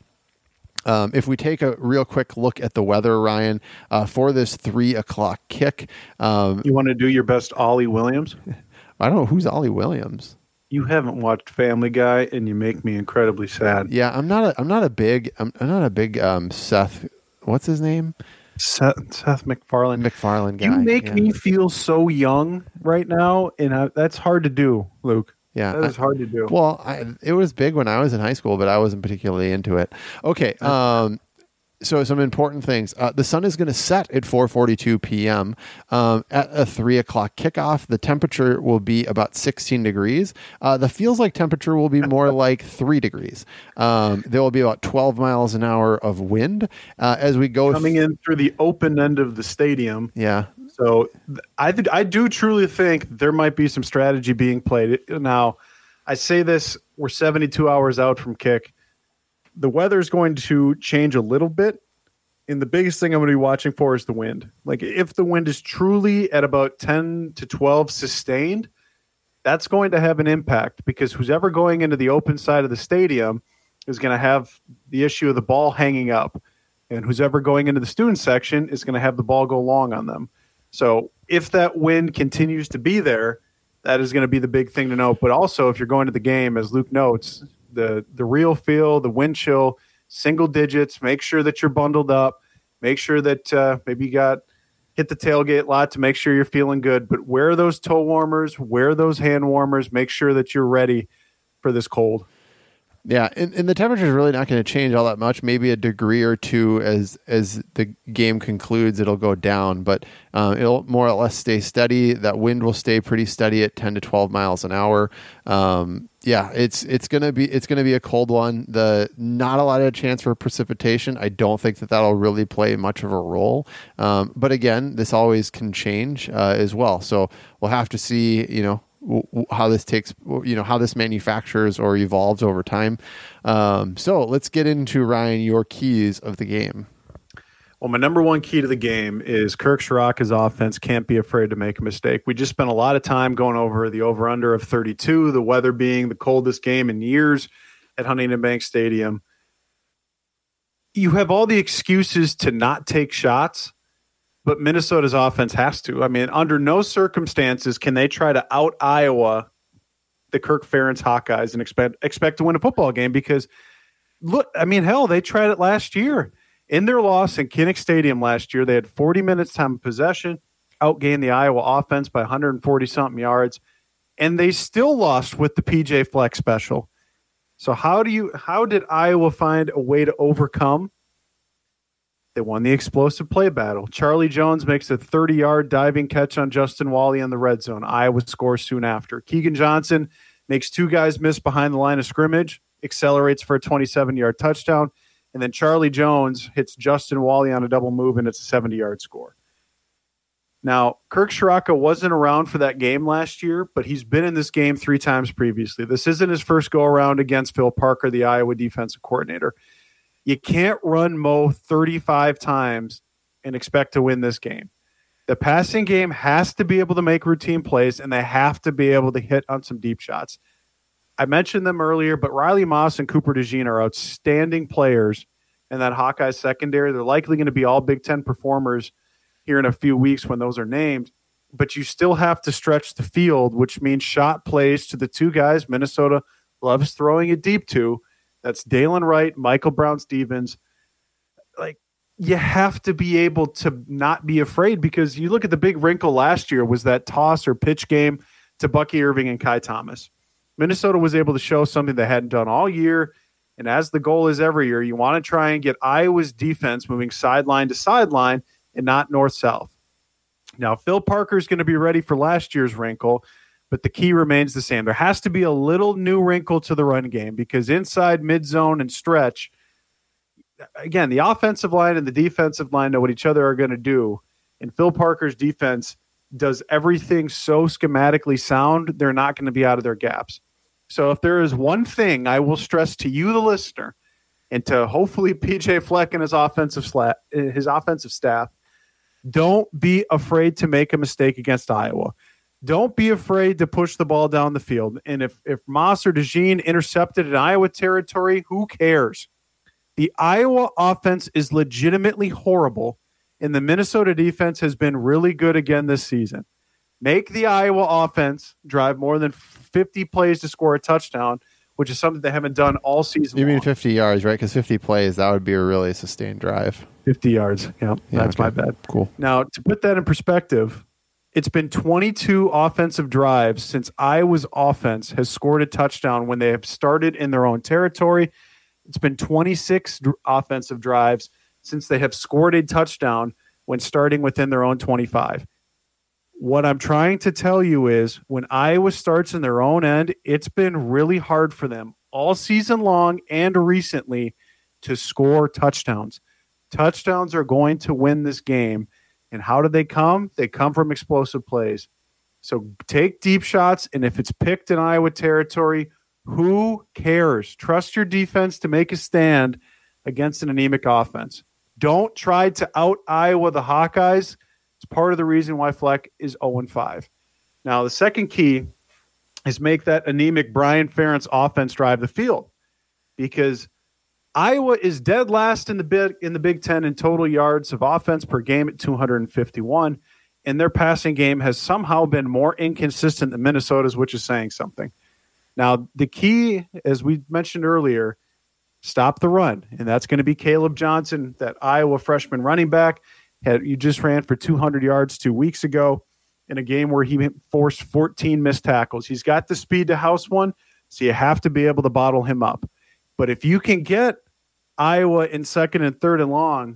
Um, if we take a real quick look at the weather, Ryan, uh, for this three o'clock kick, um, You want to do your best Ollie Williams? I don't know who's Ollie Williams. You haven't watched Family Guy, and you make me incredibly sad. Yeah, I'm not. A, I'm not a big. I'm, I'm not a big um, Seth. What's his name? Seth, Seth MacFarlane. McFarlane guy. You make yeah. me feel so young right now, and I, that's hard to do, Luke. Yeah, That is hard to do. Well, I, it was big when I was in high school, but I wasn't particularly into it. Okay, um, so some important things. Uh, the sun is going to set at four forty-two p.m. Um, at a three o'clock kickoff. The temperature will be about sixteen degrees. Uh, the feels like temperature will be more like three degrees. Um, there will be about twelve miles an hour of wind uh, as we go Coming in through the open end of the stadium. Yeah. So th- I th- I do truly think there might be some strategy being played. Now, I say this, we're seventy-two hours out from kick. The weather's going to change a little bit. And the biggest thing I'm going to be watching for is the wind. Like if the wind is truly at about ten to twelve sustained, that's going to have an impact because who's ever going into the open side of the stadium is going to have the issue of the ball hanging up. And who's ever going into the student section is going to have the ball go long on them. So if that wind continues to be there, that is going to be the big thing to note. But also, if you're going to the game, as Luke notes, the the real feel, the wind chill, single digits, make sure that you're bundled up. Make sure that uh, maybe you got hit the tailgate lot to make sure you're feeling good. But wear those toe warmers, wear those hand warmers. Make sure that you're ready for this cold. Yeah, and, and the temperature is really not going to change all that much. Maybe a degree or two as as the game concludes, it'll go down, but uh, it'll more or less stay steady. That wind will stay pretty steady at ten to twelve miles an hour. Um, yeah, it's it's gonna be it's gonna be a cold one. The not a lot of chance for precipitation. I don't think that that'll really play much of a role. Um, but again, this always can change uh, as well. So we'll have to see. You know. How this takes, you know, how this manufactures or evolves over time. Um, so let's get into, Ryan, your keys of the game. Well, my number one key to the game is Kirk Shiraka's offense can't be afraid to make a mistake. We just spent a lot of time going over the over-under of thirty-two, the weather being the coldest game in years at Huntington Bank Stadium. you have all the excuses to not take shots, but Minnesota's offense has to. I mean, under no circumstances can they try to out Iowa the Kirk Ferentz Hawkeyes and expect expect to win a football game because, look, I mean, hell, they tried it last year. In their loss in Kinnick Stadium last year, they had forty minutes time of possession, outgained the Iowa offense by one hundred forty-something yards, and they still lost with the P J Fleck special. So how do you how did Iowa find a way to overcome? They won the explosive play battle. Charlie Jones makes a thirty-yard diving catch on Justin Wally in the red zone. Iowa scores soon after. Keegan Johnson makes two guys miss behind the line of scrimmage, accelerates for a twenty-seven-yard touchdown, and then Charlie Jones hits Justin Wally on a double move, and it's a seventy-yard score. Now, Kirk Ciarrocca wasn't around for that game last year, but he's been in this game three times previously. This isn't his first go-around against Phil Parker, the Iowa defensive coordinator. You can't run Mo thirty-five times and expect to win this game. The passing game has to be able to make routine plays, and they have to be able to hit on some deep shots. I mentioned them earlier, but Riley Moss and Cooper DeJean are outstanding players in that Hawkeye secondary. They're likely going to be all Big Ten performers here in a few weeks when those are named. But you still have to stretch the field, which means shot plays to the two guys Minnesota loves throwing it deep to. That's Dalen Wright, Michael Brown-Stevens. Like, you have to be able to not be afraid because you look at the big wrinkle last year was that toss or pitch game to Bucky Irving and Kai Thomas. Minnesota was able to show something they hadn't done all year, and as the goal is every year, you want to try and get Iowa's defense moving sideline to sideline and not north-south. Now, Phil Parker is going to be ready for last year's wrinkle, but the key remains the same. There has to be a little new wrinkle to the run game because inside mid-zone and stretch, again, the offensive line and the defensive line know what each other are going to do, and Phil Parker's defense does everything so schematically sound, they're not going to be out of their gaps. So if there is one thing I will stress to you, the listener, and to hopefully P J Fleck and his offensive sla- his offensive staff, don't be afraid to make a mistake against Iowa. Don't be afraid to push the ball down the field. And if, if Moss or DeJean intercepted in Iowa territory, who cares? The Iowa offense is legitimately horrible, and the Minnesota defense has been really good again this season. Make the Iowa offense drive more than fifty plays to score a touchdown, which is something they haven't done all season You mean long. fifty yards, right? Because fifty plays, that would be a really sustained drive. fifty yards. Yeah, Yeah, that's okay. my bad. Cool. Now, to put that in perspective, it's been twenty-two offensive drives since Iowa's offense has scored a touchdown when they have started in their own territory. It's been twenty-six dr- offensive drives since they have scored a touchdown when starting within their own twenty-five. What I'm trying to tell you is when Iowa starts in their own end, it's been really hard for them all season long and recently to score touchdowns. Touchdowns are going to win this game. And how do they come? They come from explosive plays. So take deep shots, and if it's picked in Iowa territory, who cares? Trust your defense to make a stand against an anemic offense. Don't try to out Iowa the Hawkeyes. It's part of the reason why Fleck is oh and five. Now, the second key is make that anemic Brian Ferentz offense drive the field because Iowa is dead last in the big in the Big Ten in total yards of offense per game at two hundred fifty-one, and their passing game has somehow been more inconsistent than Minnesota's, which is saying something. Now, the key, as we mentioned earlier, stop the run, and that's going to be Caleb Johnson, that Iowa freshman running back. Had you just ran for two hundred yards two weeks ago in a game where he forced fourteen missed tackles. He's got the speed to house one, so you have to be able to bottle him up. But if you can get Iowa in second and third and long,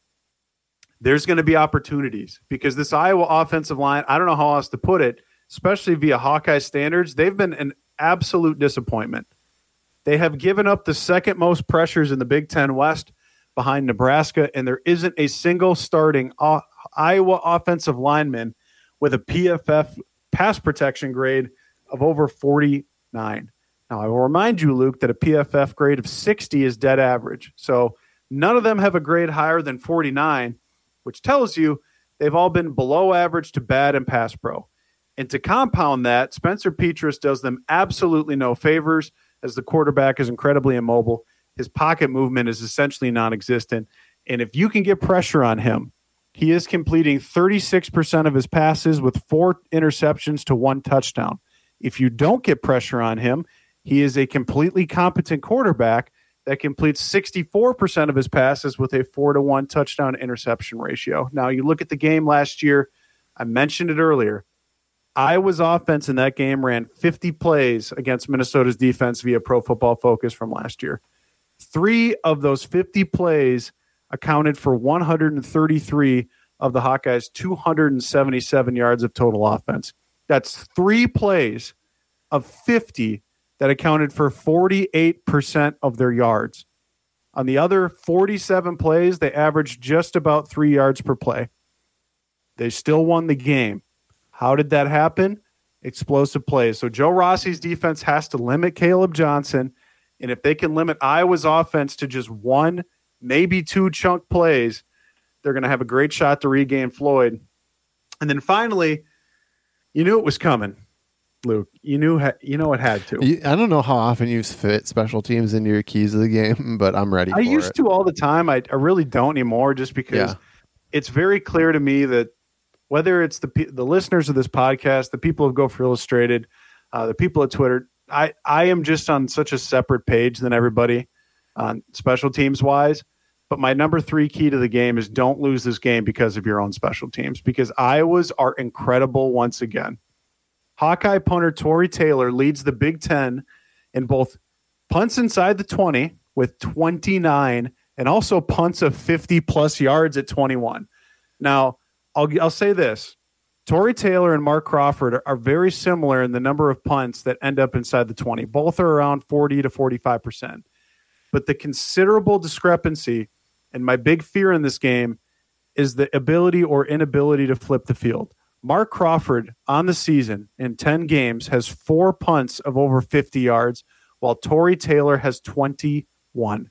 there's going to be opportunities because this Iowa offensive line, I don't know how else to put it, especially via Hawkeye standards, they've been an absolute disappointment. They have given up the second most pressures in the Big Ten West behind Nebraska, and there isn't a single starting uh, Iowa offensive lineman with a P F F pass protection grade of over forty-nine. Now, I will remind you, Luke, that a P F F grade of sixty is dead average. So none of them have a grade higher than forty-nine, which tells you they've all been below average to bad in pass pro. And to compound that, Spencer Petras does them absolutely no favors as the quarterback is incredibly immobile. His pocket movement is essentially non-existent. And if you can get pressure on him, he is completing thirty-six percent of his passes with four interceptions to one touchdown. If you don't get pressure on him, he is a completely competent quarterback that completes sixty-four percent of his passes with a four to one touchdown interception ratio. Now, you look at the game last year, I mentioned it earlier. Iowa's offense in that game ran fifty plays against Minnesota's defense via Pro Football Focus from last year. Three of those fifty plays accounted for one hundred thirty-three of the Hawkeyes' two hundred seventy-seven yards of total offense. That's three plays of fifty that accounted for forty-eight percent of their yards. On the other forty-seven plays, they averaged just about three yards per play. They still won the game. How did that happen? Explosive plays. So Joe Rossi's defense has to limit Caleb Johnson, and if they can limit Iowa's offense to just one, maybe two chunk plays, they're going to have a great shot to regain Floyd. And then finally, you knew it was coming. Luke, you knew you know it had to. I don't know how often you fit special teams into your keys of the game, but I'm ready. I for used it. to all the time. I, I really don't anymore, just because yeah. it's very clear to me that whether it's the the listeners of this podcast, the people of Go for Illustrated, uh, the people at Twitter, I I am just on such a separate page than everybody on special teams wise. But my number three key to the game is don't lose this game because of your own special teams, because Iowa's are incredible once again. Hawkeye punter Tory Taylor leads the Big Ten in both punts inside the twenty with twenty-nine and also punts of fifty-plus yards at twenty-one. Now, I'll, I'll say this. Tory Taylor and Mark Crawford are, are very similar in the number of punts that end up inside the twenty. Both are around forty to forty-five percent. But the considerable discrepancy, and my big fear in this game, is the ability or inability to flip the field. Mark Crawford on the season in ten games has four punts of over fifty yards, while Tory Taylor has twenty-one.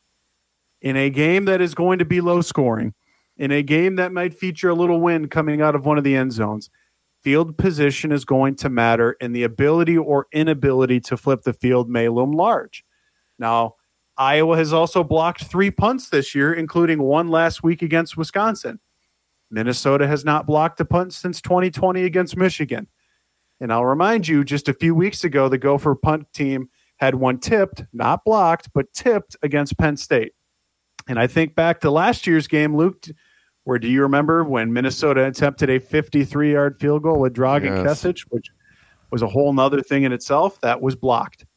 In a game that is going to be low scoring, in a game that might feature a little wind coming out of one of the end zones, field position is going to matter, and the ability or inability to flip the field may loom large. Now, Iowa has also blocked three punts this year, including one last week against Wisconsin. Minnesota has not blocked a punt since twenty twenty against Michigan. And I'll remind you, just a few weeks ago, the Gopher punt team had one tipped, not blocked, but tipped against Penn State. And I think back to last year's game, Luke, where do you remember when Minnesota attempted a fifty-three-yard field goal with Dragan Yes. Kesic, which was a whole nother thing in itself? That was blocked.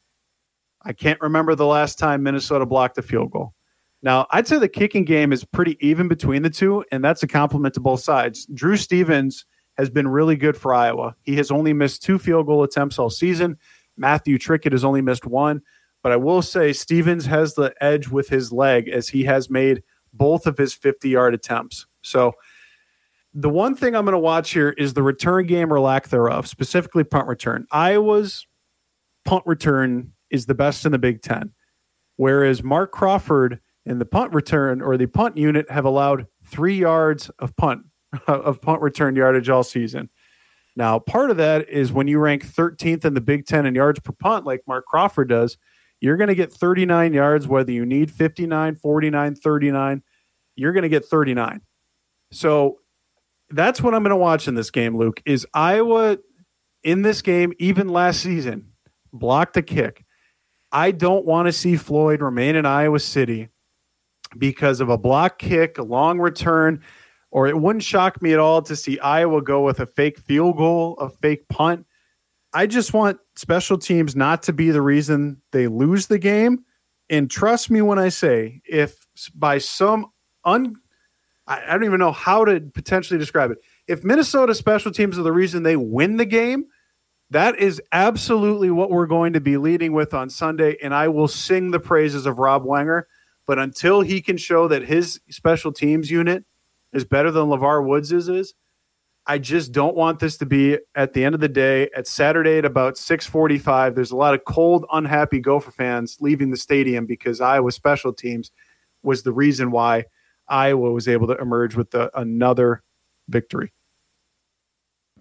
I can't remember the last time Minnesota blocked a field goal. Now, I'd say the kicking game is pretty even between the two, and that's a compliment to both sides. Drew Stevens has been really good for Iowa. He has only missed two field goal attempts all season. Matthew Trickett has only missed one. But I will say Stevens has the edge with his leg, as he has made both of his fifty-yard attempts. So the one thing I'm going to watch here is the return game or lack thereof, specifically punt return. Iowa's punt return is the best in the Big Ten, whereas Mark Crawford in the punt return or the punt unit have allowed three yards of punt of punt return yardage all season. Now, part of that is when you rank thirteenth in the Big Ten in yards per punt, like Mark Crawford does, you're going to get thirty-nine yards, whether you need fifty-nine, forty-nine, thirty-nine, you're going to get thirty-nine. So that's what I'm going to watch in this game, Luke, is Iowa in this game, even last season, blocked a kick. I don't want to see Floyd remain in Iowa City because of a block kick, a long return, or it wouldn't shock me at all to see Iowa go with a fake field goal, a fake punt. I just want special teams not to be the reason they lose the game. And trust me when I say, if by some un, I don't even know how to potentially describe it. If Minnesota special teams are the reason they win the game, that is absolutely what we're going to be leading with on Sunday. And I will sing the praises of Rob Wenger. But until he can show that his special teams unit is better than LeVar Woods' is, I just don't want this to be at the end of the day at Saturday at about six forty-five. There's a lot of cold, unhappy Gopher fans leaving the stadium because Iowa special teams was the reason why Iowa was able to emerge with the, another victory.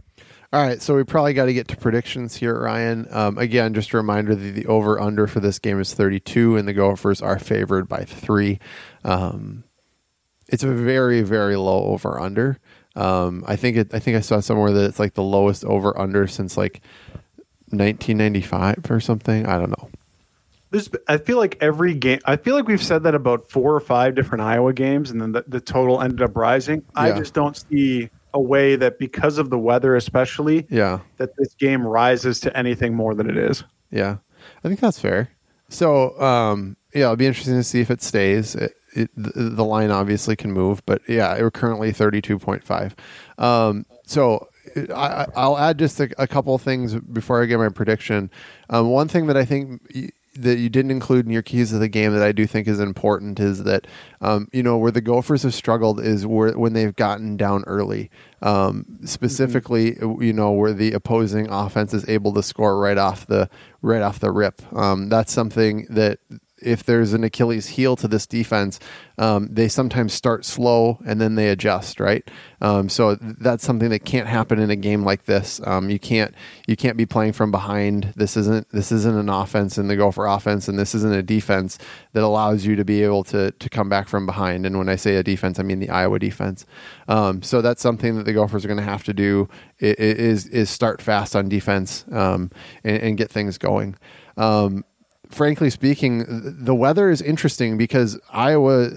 All right, so we probably got to get to predictions here, Ryan. Um, again, just a reminder that the over-under for this game is thirty-two, and the Gophers are favored by three. Um, it's a very, very low over-under. Um, I think it. I think I saw somewhere that it's like the lowest over-under since like nineteen ninety-five or something. I don't know. This, I feel like every game. I feel like we've said that about four or five different Iowa games, and then the, the total ended up rising. Yeah. I just don't see a way that because of the weather, especially, yeah, that this game rises to anything more than it is. Yeah, I think that's fair. So, um, yeah, it'll be interesting to see if it stays. It, it, the, the line obviously can move, but yeah, we're currently thirty-two point five. Um, so. I, I'll add just a, a couple of things before I get my prediction. Um, one thing that I think y- that you didn't include in your keys of the game that I do think is important is that, um, you know, where the Gophers have struggled is where, when they've gotten down early, um, specifically, mm-hmm. you know, where the opposing offense is able to score right off the, right off the rip. Um, that's something that, if there's an Achilles heel to this defense, um, they sometimes start slow and then they adjust, right? Um, so that's something that can't happen in a game like this. Um, you can't you can't be playing from behind. This isn't this isn't an offense in the Gopher offense, and this isn't a defense that allows you to be able to to come back from behind. And when I say a defense, I mean the Iowa defense. Um, so that's something that the Gophers are going to have to do is is start fast on defense um, and, and get things going. Um, Frankly speaking, the weather is interesting because Iowa,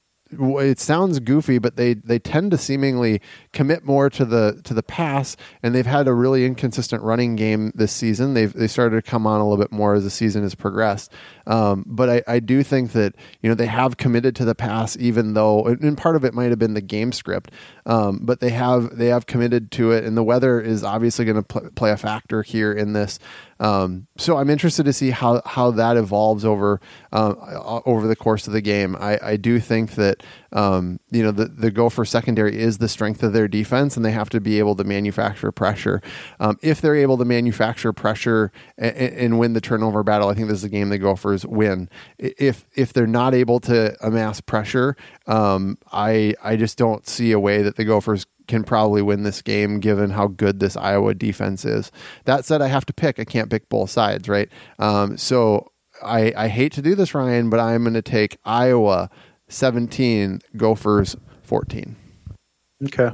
it sounds goofy, but they, they tend to seemingly commit more to the to the pass, and they've had a really inconsistent running game this season. They've they started to come on a little bit more as the season has progressed. Um, but I, I do think that, you know, they have committed to the pass, even though, and part of it might have been the game script, um, but they have they have committed to it, and the weather is obviously going to pl- play a factor here in this. Um, so I'm interested to see how, how that evolves over uh, over the course of the game. I, I do think that um, you know the, the Gopher secondary is the strength of their defense, and they have to be able to manufacture pressure. Um, if they're able to manufacture pressure and, and win the turnover battle, I think this is a game the Gophers win. If if they're not able to amass pressure, um, I I just don't see a way that the Gophers can probably win this game given how good this Iowa defense is. That said, I have to pick. I can't pick both sides, right? Um, so I, I hate to do this, Ryan, but I'm going to take Iowa seventeen, Gophers fourteen. Okay.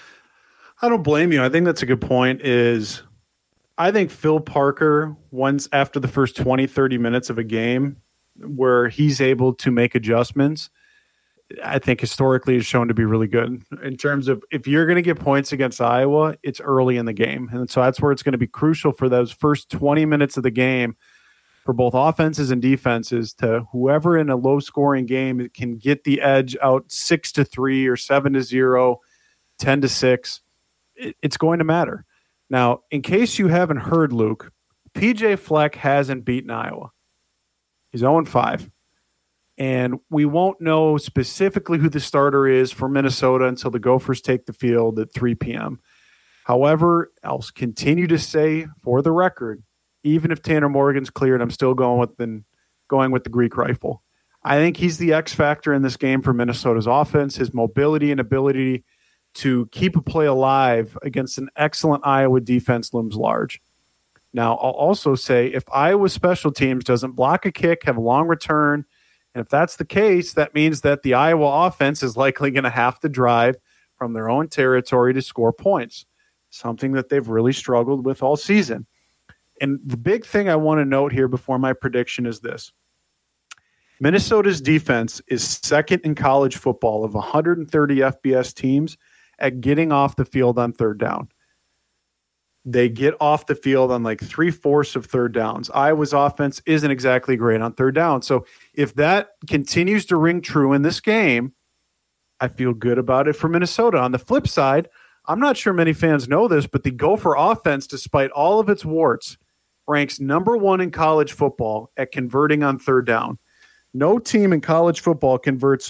I don't blame you. I think that's a good point. Is I think Phil Parker, once after the first twenty, thirty minutes of a game where he's able to make adjustments, I think historically is shown to be really good in terms of if you're going to get points against Iowa, it's early in the game. And so that's where it's going to be crucial for those first twenty minutes of the game for both offenses and defenses to whoever in a low scoring game can get the edge out six to three or seven to zero, ten to six. It's going to matter. Now, in case you haven't heard, Luke, P J Fleck hasn't beaten Iowa. He's oh and five. And we won't know specifically who the starter is for Minnesota until the Gophers take the field at three p.m. However, I'll continue to say, for the record, even if Tanner Morgan's cleared, I'm still going with the, going with the Greek rifle. I think he's the X factor in this game for Minnesota's offense. His mobility and ability to keep a play alive against an excellent Iowa defense looms large. Now, I'll also say if Iowa special teams doesn't block a kick, have a long return, and if that's the case, that means that the Iowa offense is likely going to have to drive from their own territory to score points, something that they've really struggled with all season. And the big thing I want to note here before my prediction is this. Minnesota's defense is second in college football of one hundred thirty F B S teams at getting off the field on third down. They get off the field on like three-fourths of third downs. Iowa's offense isn't exactly great on third down. So if that continues to ring true in this game, I feel good about it for Minnesota. On the flip side, I'm not sure many fans know this, but the Gopher offense, despite all of its warts, ranks number one in college football at converting on third down. No team in college football converts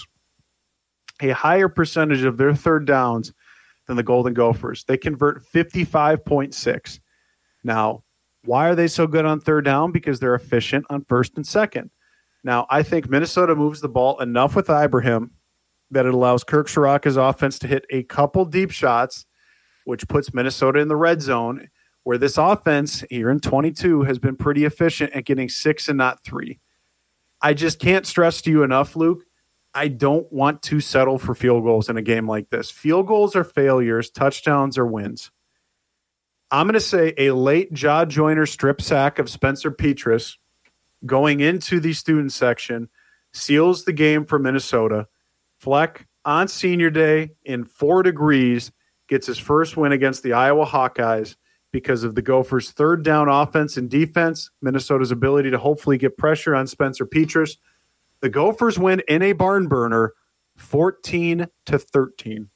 a higher percentage of their third downs than the Golden Gophers. They convert fifty-five point six. Now, why are they so good on third down? Because they're efficient on first and second. Now, I think Minnesota moves the ball enough with Ibrahim that it allows Kirk Ciarrocca's offense to hit a couple deep shots which puts Minnesota in the red zone, where this offense here in twenty-two has been pretty efficient at getting six and not three. I just can't stress to you enough, Luke, I don't want to settle for field goals in a game like this. Field goals are failures, touchdowns are wins. I'm going to say a late Jaw Joyner strip sack of Spencer Petras going into the student section seals the game for Minnesota. Fleck on senior day in four degrees gets his first win against the Iowa Hawkeyes because of the Gophers' third down offense and defense, Minnesota's ability to hopefully get pressure on Spencer Petras. The Gophers win in a barn burner fourteen to thirteen.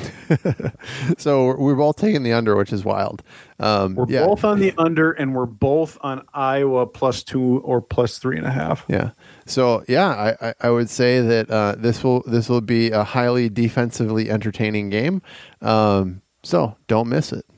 So we're both taking the under, which is wild. Um, we're yeah. both on the under, and we're both on Iowa plus two or plus three and a half. Yeah. So yeah, I, I would say that uh, this will this will be a highly defensively entertaining game. Um, so don't miss it.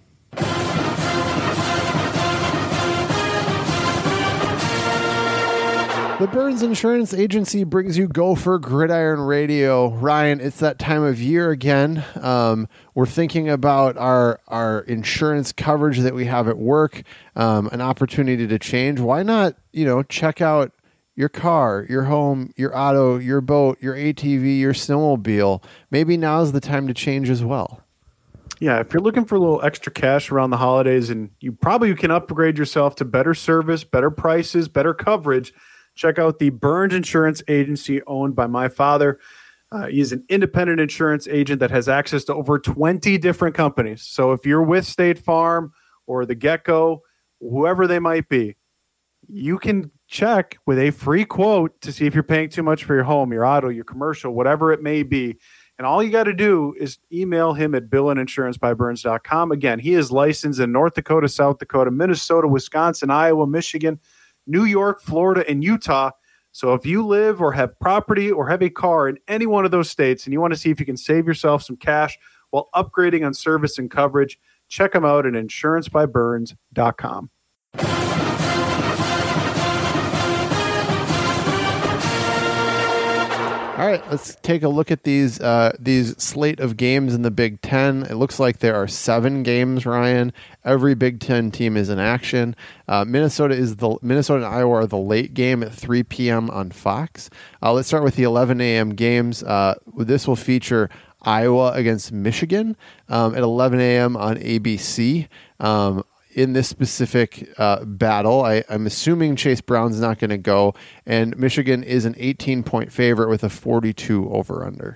The Burns Insurance Agency brings you Gopher Gridiron Radio. Ryan, it's that time of year again. Um, we're thinking about our our insurance coverage that we have at work, um, an opportunity to change. Why not, you know, check out your car, your home, your auto, your boat, your A T V, your snowmobile. Maybe now's the time to change as well. Yeah, if you're looking for a little extra cash around the holidays, and you probably can upgrade yourself to better service, better prices, better coverage, check out the Burns Insurance Agency owned by my father. Uh, he is an independent insurance agent that has access to over twenty different companies. So if you're with State Farm or the Gecko, whoever they might be, you can check with a free quote to see if you're paying too much for your home, your auto, your commercial, whatever it may be. And all you got to do is email him at bill and insurance by burns dot com. Again, he is licensed in North Dakota, South Dakota, Minnesota, Wisconsin, Iowa, Michigan, New York, Florida, and Utah. So if you live or have property or have a car in any one of those states and you want to see if you can save yourself some cash while upgrading on service and coverage, check them out at insurance by burns dot com. All right, let's take a look at these uh, these slate of games in the Big Ten. It looks like there are seven games, Ryan. Every Big Ten team is in action. Uh, Minnesota is the Minnesota and Iowa are the late game at three p.m. on Fox. Uh, let's start with the eleven a.m. games. Uh, this will feature Iowa against Michigan um, at eleven a.m. on A B C. Um, in this specific uh, battle, I, I'm assuming Chase Brown's not going to go, and Michigan is an eighteen-point favorite with a forty-two over-under.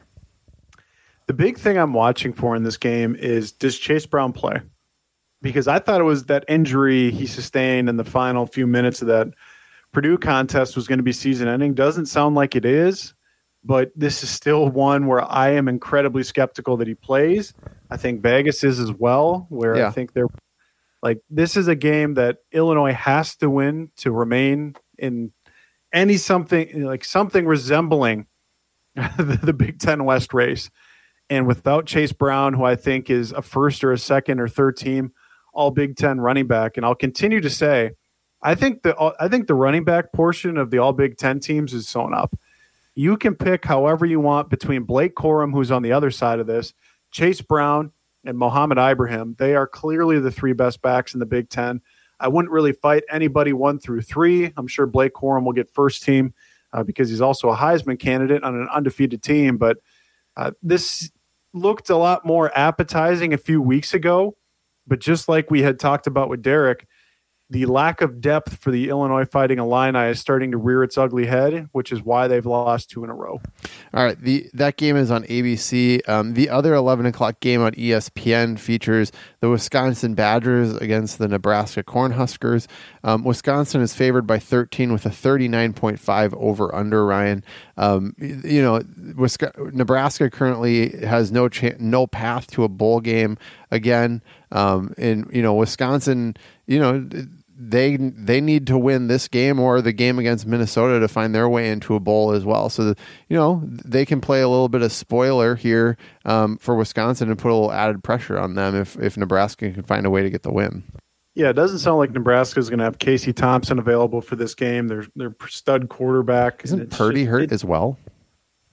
The big thing I'm watching for in this game is, does Chase Brown play? Because I thought it was that injury he sustained in the final few minutes of that Purdue contest was going to be season-ending. Doesn't sound like it is, but this is still one where I am incredibly skeptical that he plays. I think Vegas is as well, where yeah. I think they're like, this is a game that Illinois has to win to remain in any something like something resembling the, the Big Ten West race. And without Chase Brown, who I think is a first or a second or third team all Big Ten running back, and I'll continue to say, I think the I think the running back portion of the all Big Ten teams is sewn up. You can pick however you want between Blake Corum, who's on the other side of this, Chase Brown, and Mohamed Ibrahim. They are clearly the three best backs in the Big Ten. I wouldn't really fight anybody one through three. I'm sure Blake Corum will get first team uh, because he's also a Heisman candidate on an undefeated team. But uh, this looked a lot more appetizing a few weeks ago. But just like we had talked about with Derek, the lack of depth for the Illinois Fighting Illini is starting to rear its ugly head, which is why they've lost two in a row. All right, the that game is on A B C. Um, the other eleven o'clock game on E S P N features the Wisconsin Badgers against the Nebraska Cornhuskers. Um, Wisconsin is favored by thirteen with a thirty-nine point five over-under, Ryan. Um, you know, Wisconsin, Nebraska currently has no cha- no path to a bowl game again. Um, and, you know, Wisconsin, you know, they they need to win this game or the game against Minnesota to find their way into a bowl as well. So, you know, they can play a little bit of spoiler here um, for Wisconsin and put a little added pressure on them if, if Nebraska can find a way to get the win. Yeah, it doesn't sound like Nebraska is going to have Casey Thompson available for this game. Their their stud quarterback. Isn't Purdy just, hurt it, as well?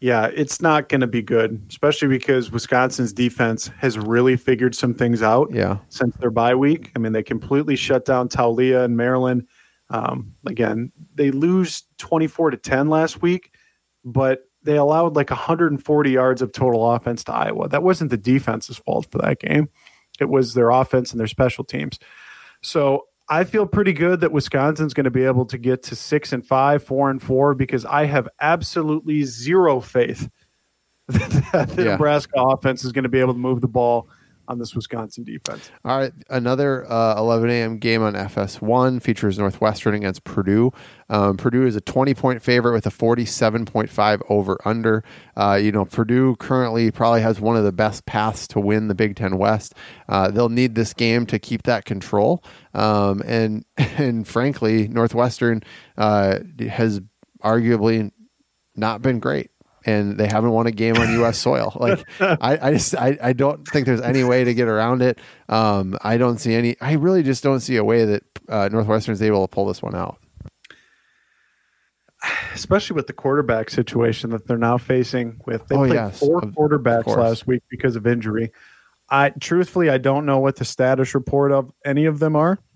Yeah, it's not going to be good, especially because Wisconsin's defense has really figured some things out yeah. since their bye week. I mean, they completely shut down Taulia and Maryland. Um, again, they lose twenty-four to ten last week, but they allowed like one hundred forty yards of total offense to Iowa. That wasn't the defense's fault for that game. It was their offense and their special teams. So I feel pretty good that Wisconsin's going to be able to get to six and five, four and four, because I have absolutely zero faith that the yeah. Nebraska offense is going to be able to move the ball on this Wisconsin defense. All right, another uh, eleven a.m. game on F S one features Northwestern against Purdue. Um, Purdue is a twenty-point favorite with a forty-seven point five over-under. Uh, you know, Purdue currently probably has one of the best paths to win the Big Ten West. Uh, they'll need this game to keep that control. Um, and, and frankly, Northwestern uh, has arguably not been great. And they haven't won a game on U S soil. Like I, I just, I, I don't think there's any way to get around it. Um, I don't see any. I really just don't see a way that uh, Northwestern is able to pull this one out. Especially with the quarterback situation that they're now facing. With they oh, played yes, four of, quarterbacks of last week because of injury. I truthfully, I don't know what the status report of any of them are,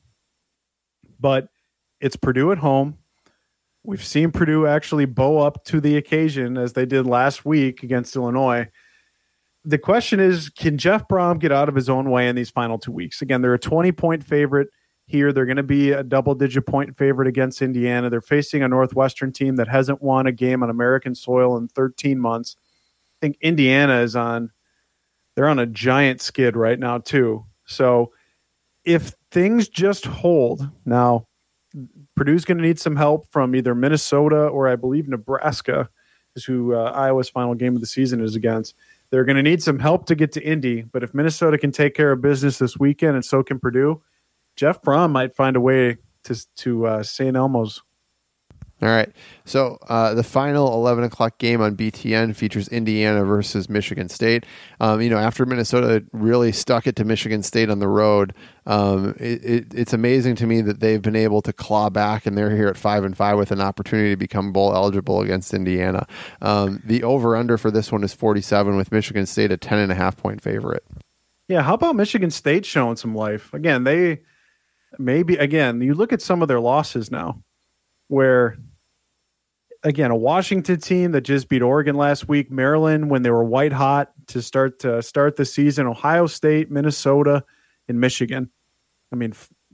but it's Purdue at home. We've seen Purdue actually bow up to the occasion as they did last week against Illinois. The question is, can Jeff Brom get out of his own way in these final two weeks? Again, they're a twenty-point favorite here. They're going to be a double-digit point favorite against Indiana. They're facing a Northwestern team that hasn't won a game on American soil in thirteen months. I think Indiana is on – they're on a giant skid right now too. So if things just hold – now – Purdue's going to need some help from either Minnesota or I believe Nebraska, is who uh, Iowa's final game of the season is against. They're going to need some help to get to Indy, but if Minnesota can take care of business this weekend and so can Purdue, Jeff Brom might find a way to to uh, Saint Elmo's. All right. So uh, the final eleven o'clock game on B T N features Indiana versus Michigan State. Um, you know, after Minnesota really stuck it to Michigan State on the road, um, it, it, it's amazing to me that they've been able to claw back, and they're here at five and five with an opportunity to become bowl eligible against Indiana. Um, the over-under for this one is forty-seven, with Michigan State a ten and a half point favorite. Yeah, how about Michigan State showing some life? Again, they maybe, again, you look at some of their losses now, where again, a Washington team that just beat Oregon last week, Maryland when they were white hot to start to start the season, Ohio State, Minnesota, and Michigan. I mean,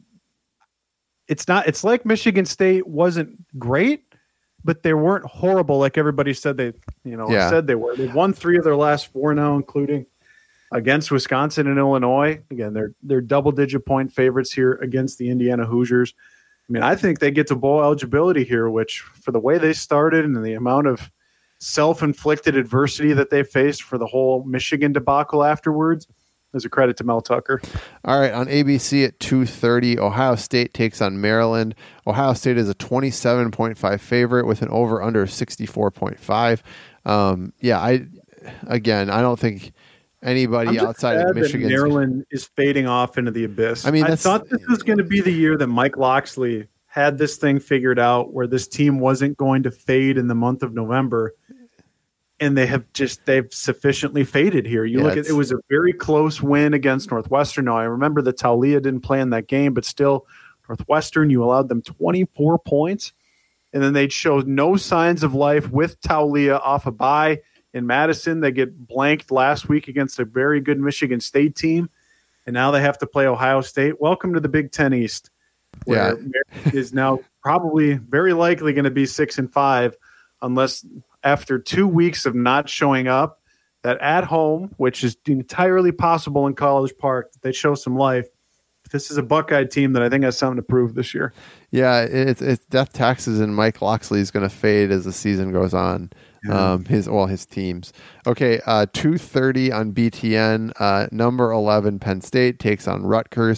it's not. It's like Michigan State wasn't great, but they weren't horrible like everybody said they, you know, yeah. said they were. They've won three of their last four now, including against Wisconsin and Illinois. Again, they're they're double digit point favorites here against the Indiana Hoosiers. I mean, I think they get to bowl eligibility here, which for the way they started and the amount of self-inflicted adversity that they faced for the whole Michigan debacle afterwards is a credit to Mel Tucker. All right, on A B C at two thirty, Ohio State takes on Maryland. Ohio State is a twenty-seven point five favorite with an over-under of sixty-four point five. Um, yeah, I again, I don't think anybody outside of Michigan. Maryland is fading off into the abyss. I mean, I thought this was going to be the year that Mike Locksley had this thing figured out, where this team wasn't going to fade in the month of November, and they have just they've sufficiently faded here. You yeah, look at it was a very close win against Northwestern. Now I remember that Taulia didn't play in that game, but still, Northwestern, you allowed them twenty-four points, and then they showed no signs of life with Taulia off a bye. In Madison, they get blanked last week against a very good Michigan State team, and now they have to play Ohio State. Welcome to the Big Ten East, where yeah. is now probably very likely going to be six and five, unless after two weeks of not showing up, that at home, which is entirely possible in College Park, they show some life. This is a Buckeye team that I think has something to prove this year. Yeah, it's it's death taxes, and Mike Locksley is going to fade as the season goes on. Yeah. Um, his well, his teams. Okay, uh, two thirty on B T N. Uh, number eleven, Penn State takes on Rutgers.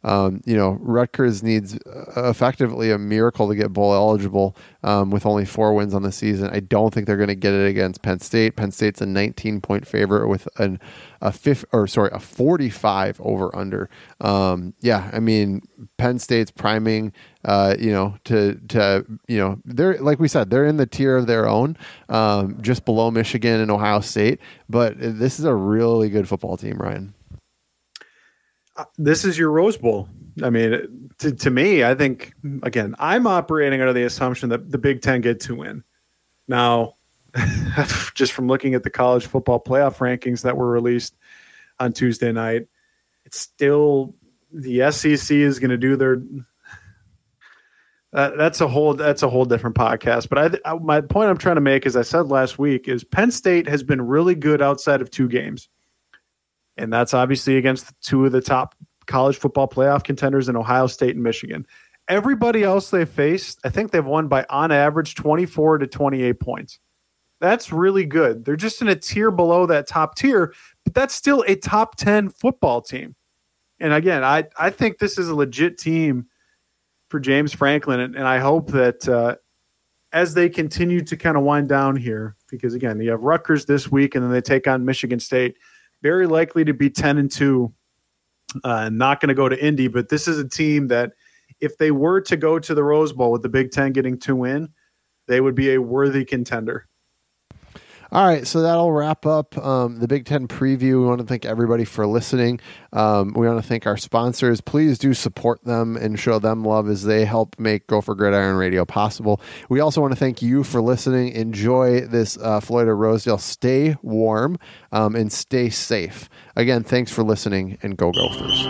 um, you know, Rutgers needs uh, effectively a miracle to get bowl eligible um, with only four wins on the season. I don't think they're going to get it against Penn State. Penn State's a nineteen point favorite with an a fifth or sorry a forty-five over under. Um, yeah, I mean Penn State's priming. Uh, you know, to to you know, they're like we said, they're in the tier of their own, um, just below Michigan and Ohio State. But this is a really good football team, Ryan. Uh, this is your Rose Bowl. I mean, to to me, I think again, I'm operating under the assumption that the Big Ten get to win. Now, just from looking at the college football playoff rankings that were released on Tuesday night, it's still the S E C is going to do their. Uh, that's a whole that's a whole different podcast. But I, I, my point I'm trying to make, as I said last week, is Penn State has been really good outside of two games, and that's obviously against two of the top college football playoff contenders in Ohio State and Michigan. Everybody else they faced, I think they've won by on average twenty-four to twenty-eight points. That's really good. They're just in a tier below that top tier, but that's still a top ten football team. And again, I I think this is a legit team for James Franklin, and, and I hope that uh, as they continue to kind of wind down here, because again, you have Rutgers this week, and then they take on Michigan State, very likely to be ten and two, uh, not going to go to Indy. But this is a team that, if they were to go to the Rose Bowl with the Big Ten getting two in, they would be a worthy contender. All right, so that'll wrap up um, the Big Ten preview. We want to thank everybody for listening. Um, we want to thank our sponsors. Please do support them and show them love as they help make Gopher Gridiron Radio possible. We also want to thank you for listening. Enjoy this uh, Floyd of Rosedale. Stay warm um, and stay safe. Again, thanks for listening, and go Gophers.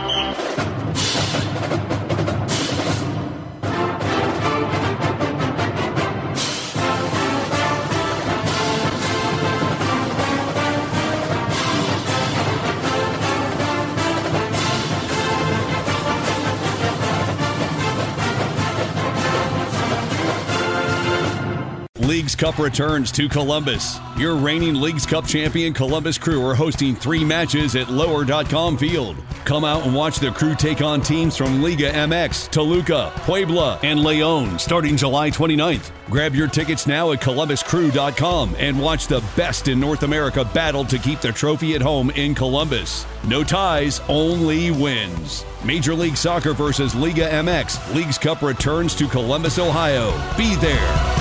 Leagues Cup returns to Columbus. Your reigning Leagues Cup champion Columbus Crew are hosting three matches at lower dot com field. Come out and watch the Crew take on teams from Liga M X, Toluca, Puebla, and Leon starting July twenty-ninth. Grab your tickets now at columbus crew dot com and watch the best in North America battle to keep the trophy at home in Columbus. No ties, only wins. Major League Soccer versus Liga M X. Leagues Cup returns to Columbus, Ohio. Be there.